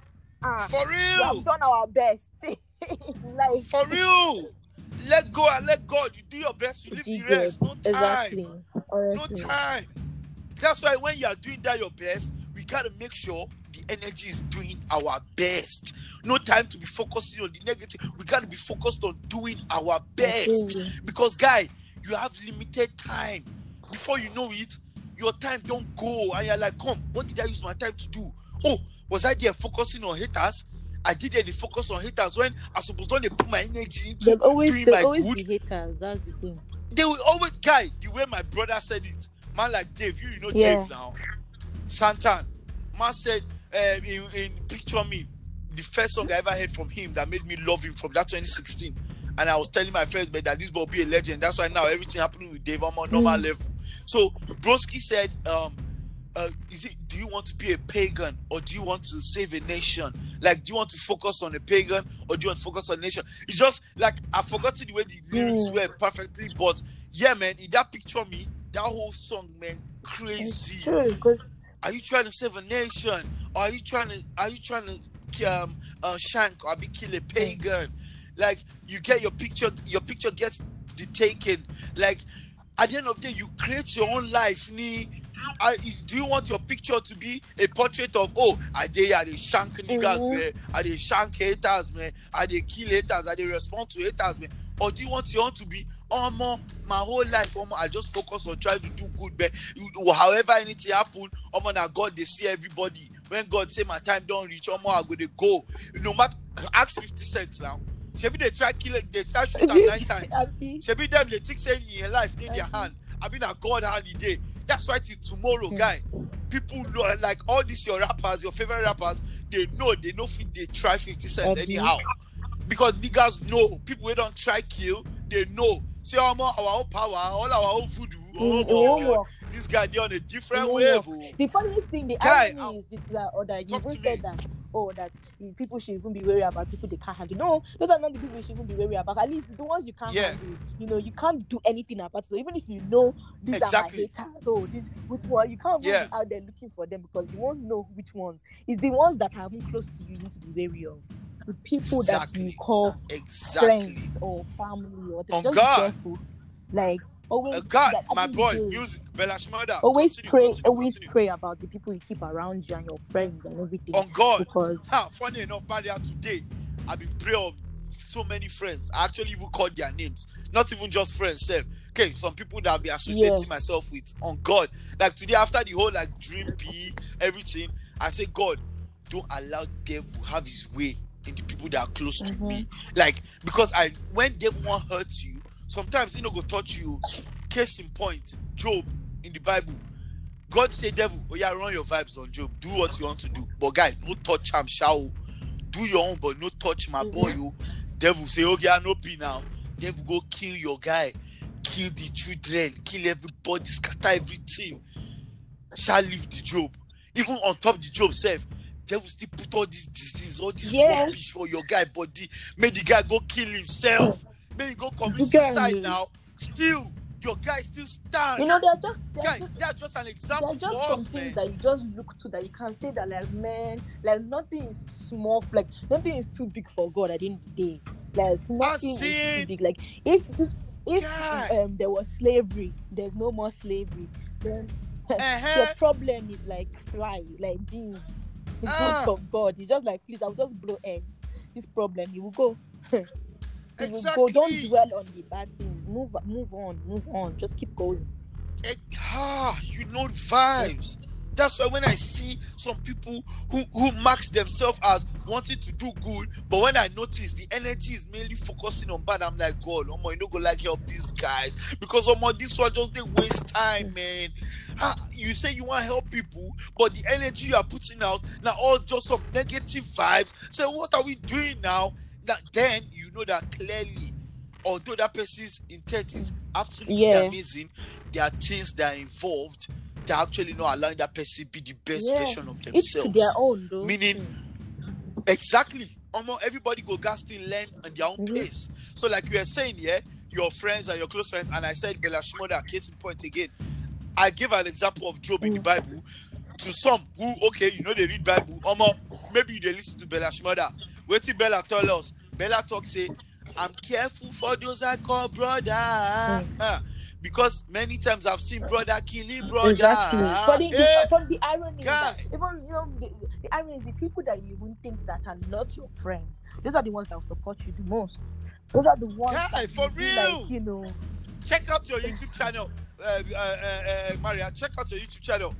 for real, we have done our best. Like, for real, let go and let God. You do your best, you leave the rest. No time, exactly. No time. That's why when you are doing that your best, we gotta make sure the energy is doing our best. No time to be focusing on the negative. We gotta be focused on doing our best. Because guy, you have limited time. Before you know it, your time don't go and you're like, come, what did I use my time to do? Was I there focusing on haters? I did the focus on haters when I supposed to put my energy into doing my good. Be haters, that's the thing. They will always, guy, the way my brother said it, man like Dave, you know Dave now, Santan, man said, in Picture Me, the first song I ever heard from him that made me love him from that 2016. And I was telling my friends that this will be a legend. That's why now everything happening with Dave, I'm on normal level. So Broski said, do you want to be a pagan or do you want to save a nation? Like, do you want to focus on a pagan or do you want to focus on a nation? It's just like, I've forgotten the way the lyrics were perfectly, but yeah, man, in that picture me, that whole song, man, crazy. It's true, because Are you trying to save a nation? Or are you trying to shank or be kill a pagan? Like, you get your picture gets taken. Like, at the end of the day, you create your own life. Do you want your picture to be a portrait of, oh, are they shank niggas, man? Are they shank haters, man? Are they kill haters? Are they respond to haters, man? Or do you want your own to be, my whole life, I just focus on trying to do good, man. However anything happen, now God, they see everybody. When God say my time don't reach, I go to go. No matter, ask 50 cents now. Shebi they try kill it, they try shoot am 9 times. Shebi them they think say in your life in their hand. I mean a God hand the day. That's why till tomorrow, guy. People know, like all these your rappers, your favorite rappers, they know fit they try 50 cents anyhow. Because niggas know people who don't try kill, they know. Say our own power, all our own voodoo. Oh, this guy they on a different wave. The funniest thing, the irony is that you even said that, that people should even be wary about people they can't handle. No, those are not the people you should even be wary about. At least the ones you can't handle. You can't do anything about it. So even if you know these are my haters, so which one, you can't go out there looking for them, because you won't know which ones. It's the ones that are even close to you need to be wary of. The people that you call friends or family, or just be careful. Like, always, my boy, music, Bella Shmurda. Always pray about the people you keep around you and your friends and everything. On God. Because funny enough, today, I've been praying of so many friends. I actually even called their names. Not even just friends, Sam. Okay, some people that I've been associating myself with. On God. Like today, after the whole dream P, everything, I say, God, don't allow devil have his way in the people that are close to me. Like, because when devil want hurt you, sometimes he no go touch you. Case in point, Job in the Bible. God say, devil, run your vibes on Job. Do what you want to do. But guy, no touch him, shall. Do your own, but no touch my boy. Devil say, no pee now. Devil go kill your guy. Kill the children. Kill everybody. Scatter everything. Shall leave the Job. Even on top the Job self. Devil still put all this disease, all this rubbish for your guy body. Make the guy go kill himself. May he go commit suicide now. Still, your guy still stand. They're just an example for us, some things that you just look to, that you can say that, like, man, like nothing is small, like nothing is too big for God at the end of the day. Like nothing is too big. Like if there was slavery, there's no more slavery. Then your problem is like fly, like bees. It's not from God. It's just like, please, I'll just blow eggs. This problem, you will go. Exactly. Go. Don't dwell on the bad things. Move on. Just keep going. You know the vibes. That's why when I see some people who marks themselves as wanting to do good, but when I notice the energy is mainly focusing on bad, I'm like, God, you no go like help these guys, because this one just they waste time, man. You say you want to help people, but the energy you are putting out now all just some negative vibes. So what are we doing now? Then you know that clearly, although that person's intent is absolutely amazing, there are things that are involved that are actually not allowing that person be the best version of themselves. It's to their own, though. Meaning, exactly. Everybody go still learn on their own pace. So like you were saying, your friends and your close friends, and I said Bella Shmurda, case in point again. I give an example of Job in the Bible to some who, they read Bible. Maybe they listen to Bella Shmurda. What did Bella tell us? Bella talk say, I'm careful for those I call brother. Because many times I've seen brother killing brother. Exactly. But the irony is that even the irony is the people that you wouldn't think that are not your friends, those are the ones that will support you the most. Those are the ones that for real. Like, check out your YouTube channel. Maria, check out your YouTube channel.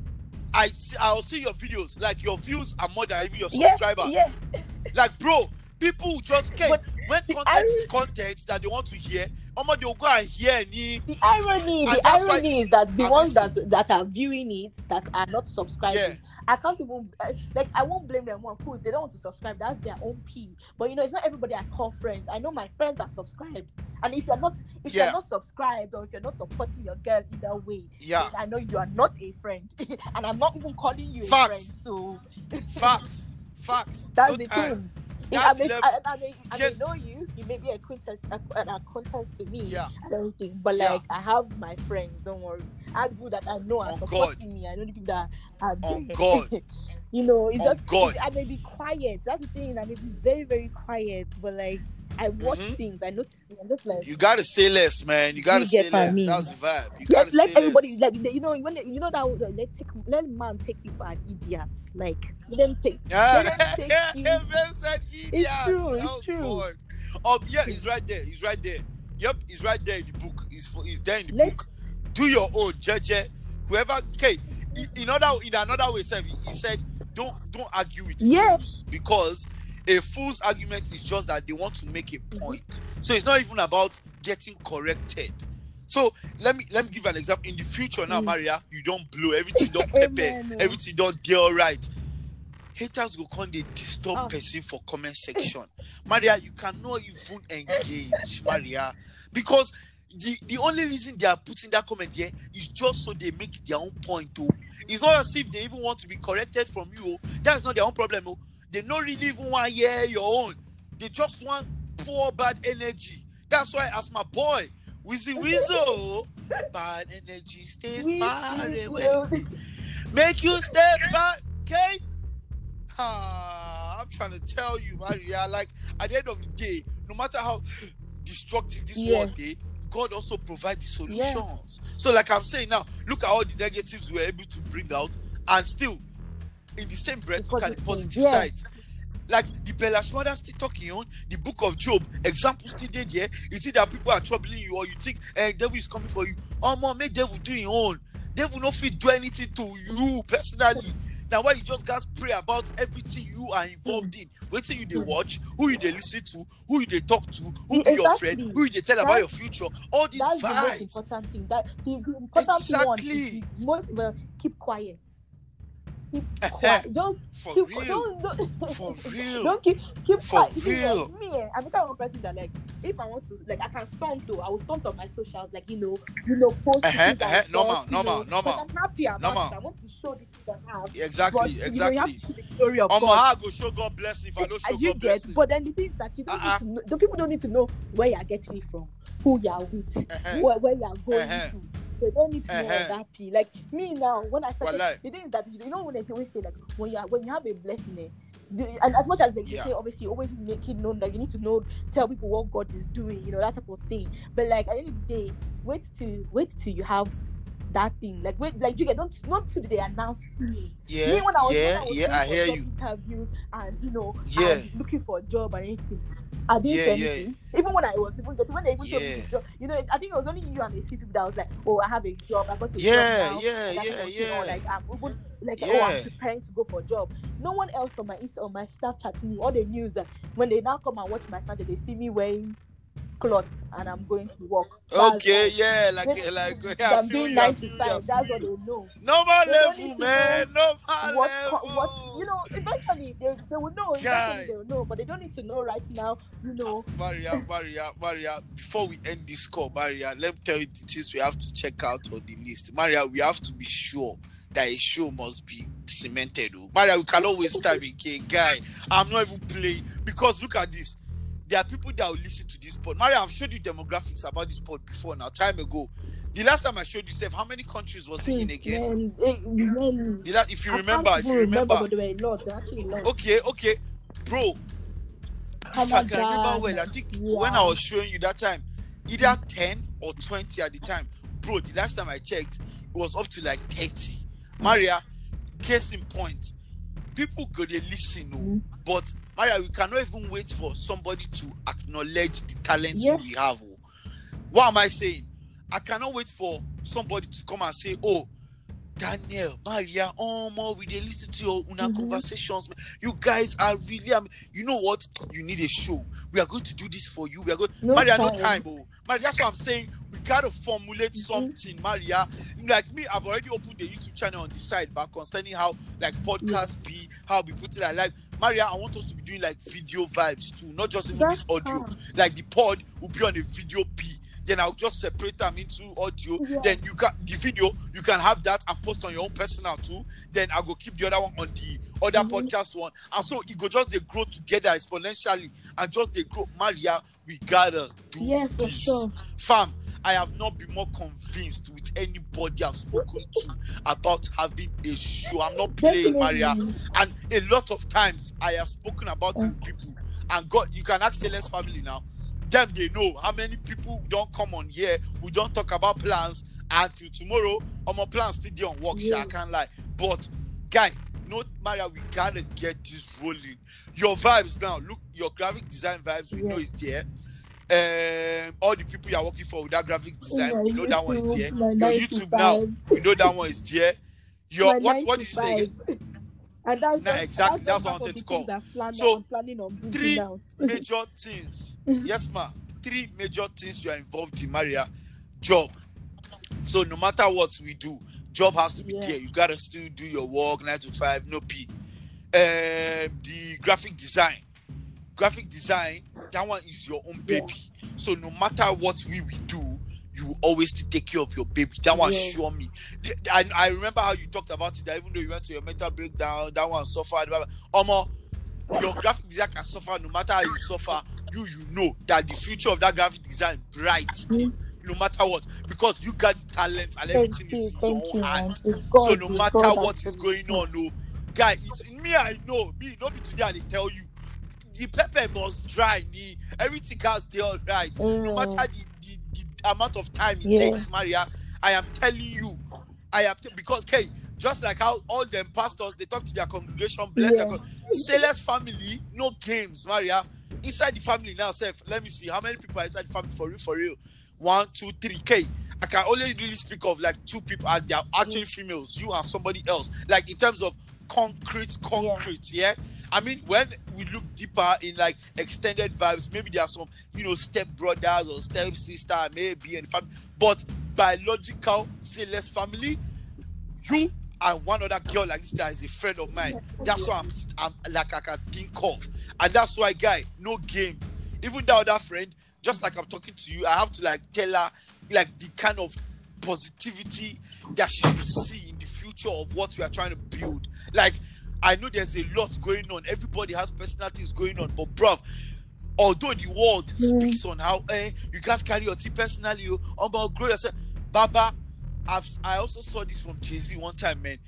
I'll see your videos. Like, your views are more than even your subscribers. Like, bro, people just came. When content is content that they want to hear, they'll go and hear. The irony is that the ones that are viewing it, that are not subscribing, I can't even, I won't blame them. Cool, if they don't want to subscribe, that's their own P. But it's not everybody I call friends. I know my friends are subscribed. And if you're not subscribed, or if you're not supporting your girl either way, then I know you are not a friend. And I'm not even calling you a friend. So Facts. That's the thing. I may know you maybe an acquaintance to me. Yeah. I don't think, but Yeah. like I have my friends. Don't worry. I have people that I know are On supporting me. I know the people that are On there. God. You know, it's On just God. I may be quiet. That's the thing. I may be very, very quiet, but like I watch things. I notice things. I'm just like You gotta say less, man. You gotta you say get what I less. mean. That's the vibe. You gotta let say everybody less. like you know when you know that let man take you for an idiot. Like let them take you. Man said idiot. It's true. It's Oh true. God. Yeah, he's right there. He's right there. Yep, he's right there in the book. He's there in the Let's- book. Do your own, Jeje. Whoever. Okay. In another way, he said, don't argue with fools, because a fool's argument is just that they want to make a point. So it's not even about getting corrected. So let me give an example. In the future now, Maria, you don't blow, everything don't pepper, everything don't get all right. Haters will come, they disturb person for comment section. Maria, you cannot even engage, Maria, because the only reason they are putting that comment here is just so they make their own point. It's not as if they even want to be corrected from you. That's not their own problem. They don't really even want to hear your own. They just want poor bad energy. That's why, as my boy Wizzy Wizzo, bad energy stay far away. Make you step back, okay? I'm trying to tell you, Maria, like at the end of the day, no matter how destructive this world is, God also provides the solutions. So like I'm saying now, look at all the negatives we were able to bring out, and still in the same breath look at the positive side. Like the Bella Shmurda still talking on the book of Job, examples still there. You see that people are troubling you, or you think devil is coming for you. Oh man, make devil do your own. Devil no fit do anything to you personally. Now why you just guys pray about everything you are involved in? Wait till you they watch, who you they listen to, who you they talk to, who be your friend, who you they tell about your future. All these vibes. That's the most important thing. That the important one is most keep quiet. Keep quiet. Don't for keep real. don't For real. Don't keep for quiet. real. Like, me, I'm the kind of person that like if I want to like I can stunt though. I will stunt on my socials, like you know, post normal. I'm happy about it. I want to show the things I have. Exactly. But, you know, you have to show the glory of God. I go show God bless if I don't show God bless. But then the thing that you don't need to know, the people don't need to know where you're getting it from, who you're with, where you're going to. They don't need to know that P. Like me now, when I started, the thing is that you know when they always say like when you have a blessing, and as much as they say obviously always make it known that you need to tell people what God is doing, you know, that type of thing. But like at the end of the day, wait till you have that thing. Like wait, like you get not till they announce me. Yeah, me, when I was I hear you. Interviews and you know, and looking for a job and anything. I didn't say anything. Even when I was when they even told me the job, you know, I think it was only you and a few people that was like, oh, I have a job, I got a job now. Like I'm even I'm preparing to go for a job. No one else on my Insta or my Snapchat knew. All they knew is that when they now come and watch my Snapchat, they see me wearing clothes and I'm going to work. I'm doing 9 to 5. That's what they know. Normal level, man. Normal level. What you know, eventually they will know. Eventually they will know, but they don't need to know right now. You know. Maria. Before we end this call, Maria, let me tell you the things we have to check out on the list. Maria, we have to be sure that a show must be cemented. Maria, we cannot waste time again, guy. I'm not even playing because look at this. There are people that will listen to this pod. Maria, I've showed you demographics about this pod before now, time ago. The last time I showed you, how many countries was it in again? If you remember. But there were a lot. There are actually a lot. Okay. Bro, if I can remember well, I think when I was showing you that time, either 10 or 20 at the time. Bro, the last time I checked, it was up to like 30. Maria, case in point, people go they listen, but Maria, we cannot even wait for somebody to acknowledge the talents we have. What am I saying? I cannot wait for somebody to come and say, oh, Daniel, Maria, more we they listen to your conversations. You guys are really, you know what? You need a show. We are going to do this for you. We are going. Maria, no time, Maria, that's what I'm saying. We gotta formulate something, Maria. Like me, I've already opened the YouTube channel on the side, but concerning how like podcasts be, how we put it like Maria, I want us to be doing like video vibes too, not just even this audio. Like the pod will be on a video P. Then I'll just separate them into audio. Then the video you can have that and post on your own personal too. Then I'll go keep the other one on the other podcast one. And so it go just they grow together exponentially and just they grow. Maria, we gotta do Yeah, for this. sure. Fam, I have not been more convinced with anybody I've spoken to about having a show. I'm not playing, Maria. Definitely. And a lot of times I have spoken about it with people. And God, you can ask Celeste family now. Them, they know how many people don't come on here. We don't talk about plans until tomorrow. My plans still there on work. Yeah. I can't lie. But guy, no, Maria, we gotta get this rolling. Your vibes now, look, your graphic design vibes, we know is there. All the people you are working for with that graphic design, we know that one is there. Your YouTube now, we know that one is there. Your what did you say again? And that's Nah, exactly. That's what I wanted to call. So, I'm planning on 3 out. major things. Yes, ma. 3 major things you are involved in, Maria. Job. So no matter what we do, job has to be there. You gotta still do your work 9 to 5, no P. The graphic design, that one is your own baby. So no matter what we do, you will always take care of your baby. That one sure me. I remember how you talked about it, that even though you went to your mental breakdown, that one suffered. Your graphic design can suffer no matter how you suffer. You know that the future of that graphic design bright. No matter what, because you got the talent and everything is in your own hand. So no matter what is going on, no, guy, it's me. I know me. Not be today. I tell you, the pepper must dry. Everything has to all right. No matter the amount of time it takes, Maria. I am telling you, because just like how all them pastors, they talk to their congregation, bless their Celeste family, no games, Maria. Inside the family now, let me see how many people are inside the family for real. 1, 2, 3. I can only really speak of like 2 people, and they are actually females, you and somebody else. Like in terms of concrete. Yeah. I mean, when we look deeper in like extended vibes, maybe there are some, step brothers or step sister, maybe, and family. But biological Celeste family, you and one other girl like this that is a friend of mine. That's what I'm like I can think of, and that's why, guy, no games. Even that other friend, just like I'm talking to you, I have to like tell her like the kind of positivity that she should see in the future of what we are trying to build. Like, I know there's a lot going on. Everybody has personal things going on, but bruv, although the world speaks on how you guys carry your team personally, about grow yourself, Baba. I also saw this from Jay-Z one time, man.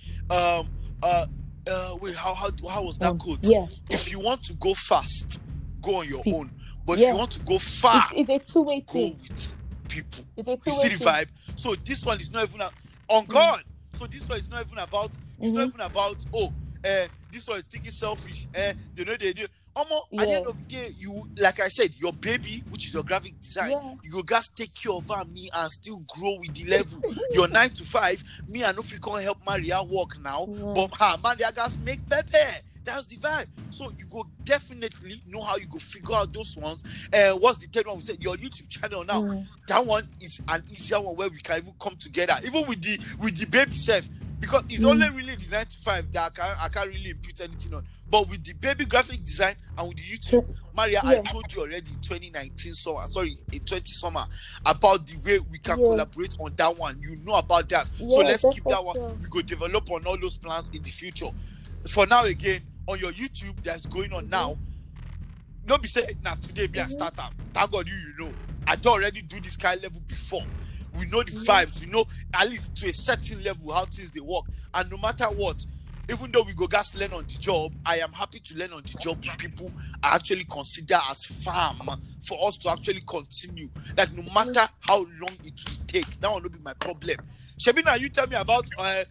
Wait, how was that quote? Yeah. If you want to go fast, go on your own. But if you want to go far, it's a two-way thing. Go with people. It's a two-way you see the thing. vibe? So this one is not even on God. So this one is not even about. It's not even about. This one is thinking selfish. They do. At the end of the day, you, like I said, your baby, which is your graphic design, you guys take care of her, me, and still grow with the level. Your 9 to 5, me, I know if you can't help Maria work now, but Maria guys make pepper. That's the vibe. So you go definitely know how you go figure out those ones. What's the third one? We said your YouTube channel now. That one is an easier one where we can even come together, even with the baby self. Because it's only really the 9 to 5 that I can't really impute anything on. But with the baby graphic design and with the YouTube, Maria, I told you already in 2019 summer, in 20 summer, about the way we can collaborate on that one. You know about that. So let's keep that one. We go develop on all those plans in the future. For now, again, on your YouTube that's going on now, don't be saying, today be a startup. Thank God you know. I don't already do this kind of level before. We know the vibes, we know at least to a certain level how things they work. And no matter what, even though we go gas learn on the job, I am happy to learn on the job with people I actually consider as farm for us to actually continue. Like no matter how long it will take, that will not be my problem. Shabina, you tell me about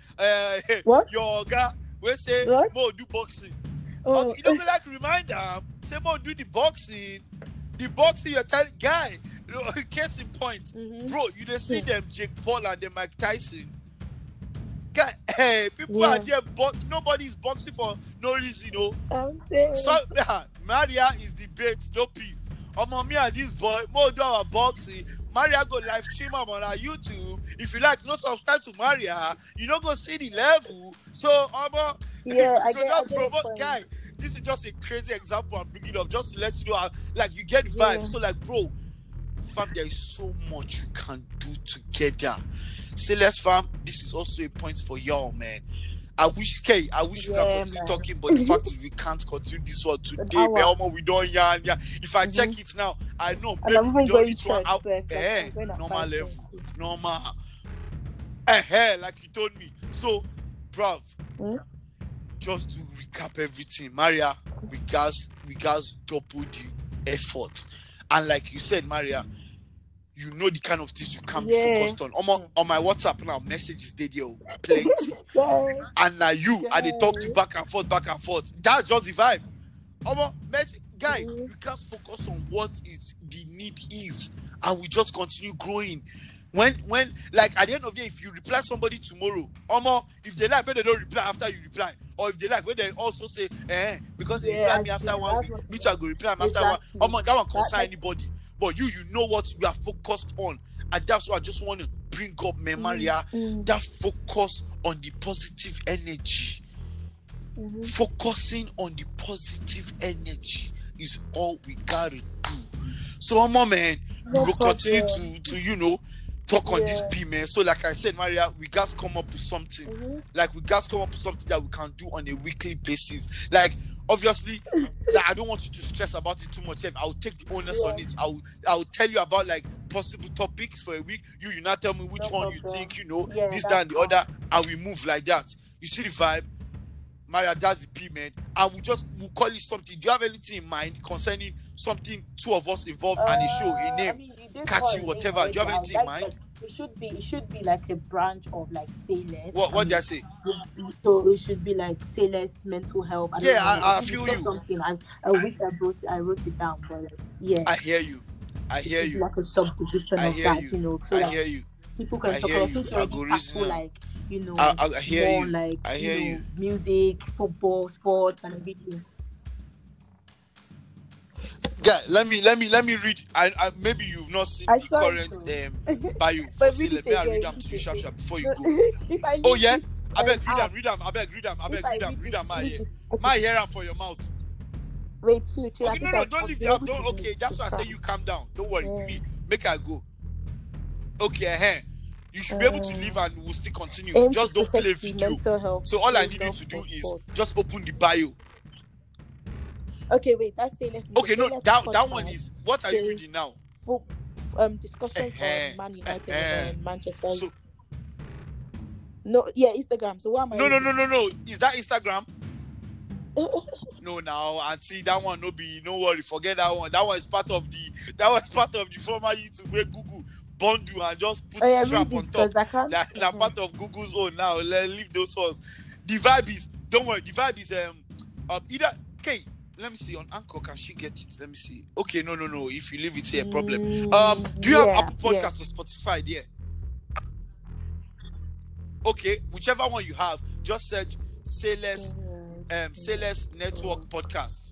your guy where say Mo do boxing. But you don't like remind them, say Mo do the boxing. The boxing you're telling guy. Case in point, bro, you don't see them Jake Paul and them Mike Tyson. Hey, people are there, but nobody is boxing for no reason, So Maria is the bait, no P. Me and this boy, more do our boxing. Maria go live stream on our YouTube. If you like, no subscribe to Maria, you don't go see the level. So I get promote guy. This is just a crazy example I'm bringing up just to let you know how, like you get vibes. So like, bro, fam, there is so much you can do together. Celeste fam, this is also a point for y'all, man. I wish you can continue man. talking, but the fact is we can't continue this one An today. hour. Man, we don't yarn. If I check it now, I know And I'm maybe we even don't going reach 1 church, hour. so it's like I'm going at Normal 5:20. level. Normal. Like you told me. So, bruv, just to recap everything, Maria, we guys double the effort. And like you said, Maria, you know the kind of things you can be focused on. On my WhatsApp now, messages there plenty. And now and they talk to back and forth. That's just the vibe. Guy, you can't focus on what is the need is, and we just continue growing. When like at the end of the day, if you reply somebody tomorrow, if they like, when they don't reply after you reply, or if they like, when they also say, because you reply me after 1 week, me too, I go reply them after 1. That one concern anybody. But you know what you are focused on, and that's why I just want to bring up Maria. That focus on the positive energy. Focusing on the positive energy is all we gotta do. So, man, we will continue to talk on this P, man. So, like I said, Maria, we guys come up with something. Like we guys come up with something that we can do on a weekly basis. Like, obviously, I don't want you to stress about it too much. I'll take the onus on it. I'll tell you about like possible topics for a week. You now tell me which one you think, this, that, and the other, and we move like that. You see the vibe? Maria, that's the P, man. And we'll call it something. Do you have anything in mind concerning something two of us involved and a show, a name, catchy, whatever? Do you have anything in mind? It should be like a branch of like Say Less. What did I say? So it should be like Say Less mental health. I feel you. Something. I wish I wrote it down, but I hear you. Like a subdivision of that, So I hear you. People can talk about like I hear more you. like I hear you. Music, football, sports, and everything. Yeah, let me read. I maybe you've not seen the current bio for Say Less. May I read them to you sharp before you go? Oh yeah, I beg read them. Read them. My hear them for your mouth. Wait, okay, no, don't leave them. Don't. Okay, that's why I say you calm down. Don't worry. Make I go. Okay, you should be able to leave and we'll still continue. Just don't play video. So all I need you to do is just open the bio. Okay, wait. That's Say Less. Okay, no, that one is. What are you reading now? Discussions on Man United and Manchester. So, no, Instagram. So what am I? No. Is that Instagram? No, now and see that one. No worry. Forget that one. That one is part of the former YouTube where Google bundle and just put strap on top. That's part of Google's own now. Leave those ones. The vibe is. Don't worry. The vibe is either. Okay. Let me see on Anchor. Can she get it? Let me see. Okay, no. If you leave it here, problem. Do you have Apple Podcast or Spotify there? Okay, whichever one you have, just search Say Less Network Podcast.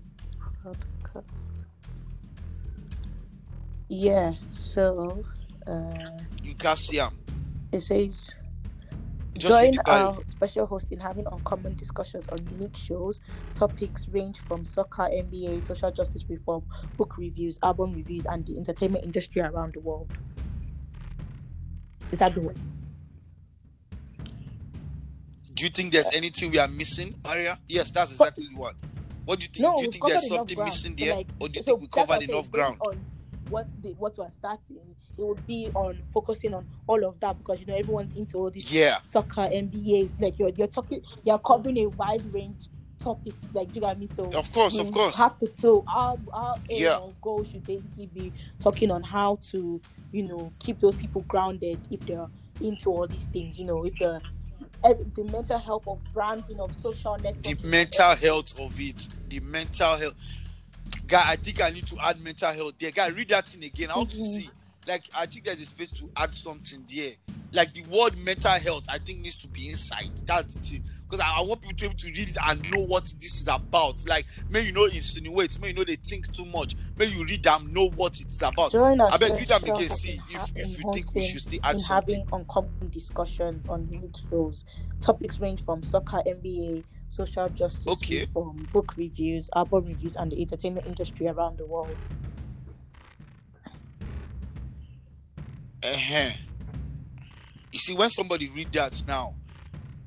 Yeah. So. You can see them. It says. Join our special host in having uncommon discussions on unique shows. Topics range from soccer, NBA, social justice reform, book reviews, album reviews, and the entertainment industry around the world. Is that the one? Do you think there's anything we are missing, Maria? Yes, that's exactly the one. What do you think? Do you think there's something missing there, or do you think we covered enough ground? What we're starting, it would be on focusing on all of that because everyone's into all this soccer, NBAs. Like you're covering a wide range topics. Like, do you know what I mean? So of course. Have to. So our goal should basically be talking on how to keep those people grounded if they're into all these things. If the mental health of branding of social networks. The mental health of it. The mental health. Guy, I think I need to add mental health there. Guy, read that thing again. I want to see. Like, I think there's a space to add something there. Like, the word mental health, I think needs to be inside. That's the thing. Because I want people to be able to read it and know what this is about. Like, may insinuate, may they think too much. May you read them, know what it's about. I bet read them again, see if you think we should still add something. Having uncommon discussion on unique shows. Topics range from soccer, NBA, social justice, reform, book reviews, album reviews, and the entertainment industry around the world. You see, when somebody read that now,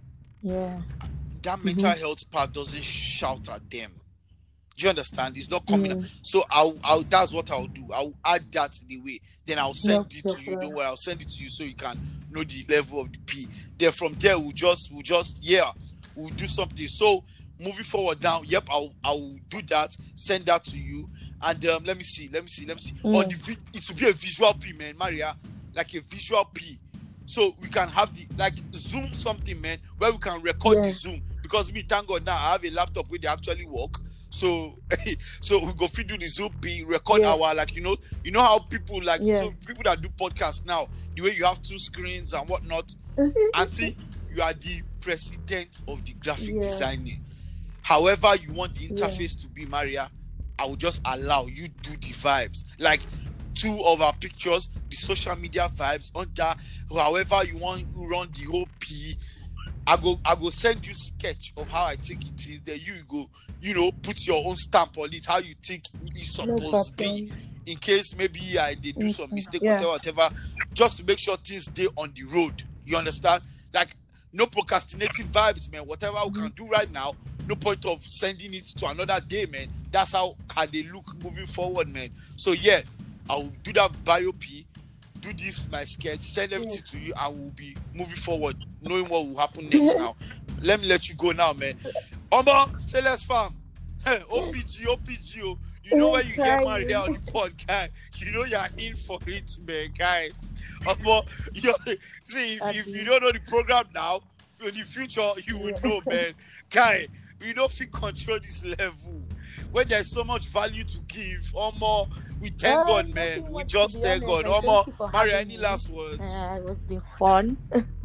Yeah. that mental health part doesn't shout at them. Do you understand? It's not coming out. So I'll that's what I'll do. I'll add that in the way. Then I'll send Milk it your to you. Don't flow. worry, I'll send it to you so you can know the level of the P. Then from there we'll just we'll do something. So moving forward now, yep, I'll do that, send that to you. And let me see. On the it will be a visual P, man, Maria. Like a visual P. So we can have the like Zoom something, man, where we can record the Zoom. Because me, thank God now I have a laptop where they actually work. So so we go feed do the Zoom P, record our like you know how people like so people that do podcasts now, the way you have 2 screens and whatnot. Auntie, you are the president of the graphic designing. However you want the interface to be, Maria, I will just allow you do the vibes. Like 2 of our pictures, the social media vibes on that. However you want to run the whole P. I go send you sketch of how I think it is. Then you go, put your own stamp on it, how you think it's supposed to be. In case maybe I did do some mistake, whatever, just to make sure things stay on the road. You understand? Like no procrastinating vibes, man. Whatever we can do right now, no point of sending it to another day, man. That's how they look moving forward, man. So yeah, I'll do that bio P. Do this my sketch, send everything to you, and we'll be moving forward, knowing what will happen next. Now, let me let you go now, man. Omo, Celeste fam, OPG, oh. You know when you get married on the pod, guy, you know you're in for it, man, guys. Omo, see if you don't know the program now, in the future you will know, man. Guy, we don't feel control this level. When there's so much value to give, Omo. We thank God, man. We just thank God. Omo, Maria, any last words? It was been fun.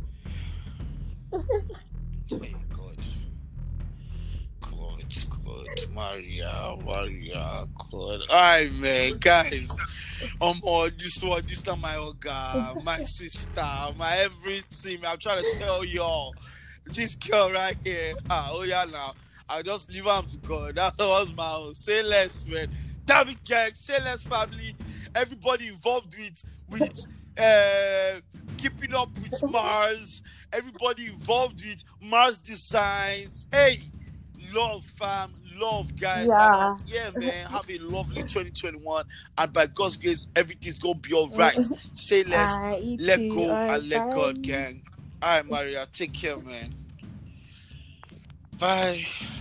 Hey, God, Maria, God. Alright, man, guys. This time my Oga, my sister, my everything. I'm trying to tell y'all, this girl right here. Oh yeah, now I'll just leave her to God. That was my own. Say less, man. Damn it, gang, say less family, everybody involved with keeping up with Mars, everybody involved with Mars Designs. Hey, love fam, love guys. Yeah. Man, have a lovely 2021, and by God's grace, everything's gonna be all right. Say less, let go, and let God, gang. All right, Maria, take care, man. Bye.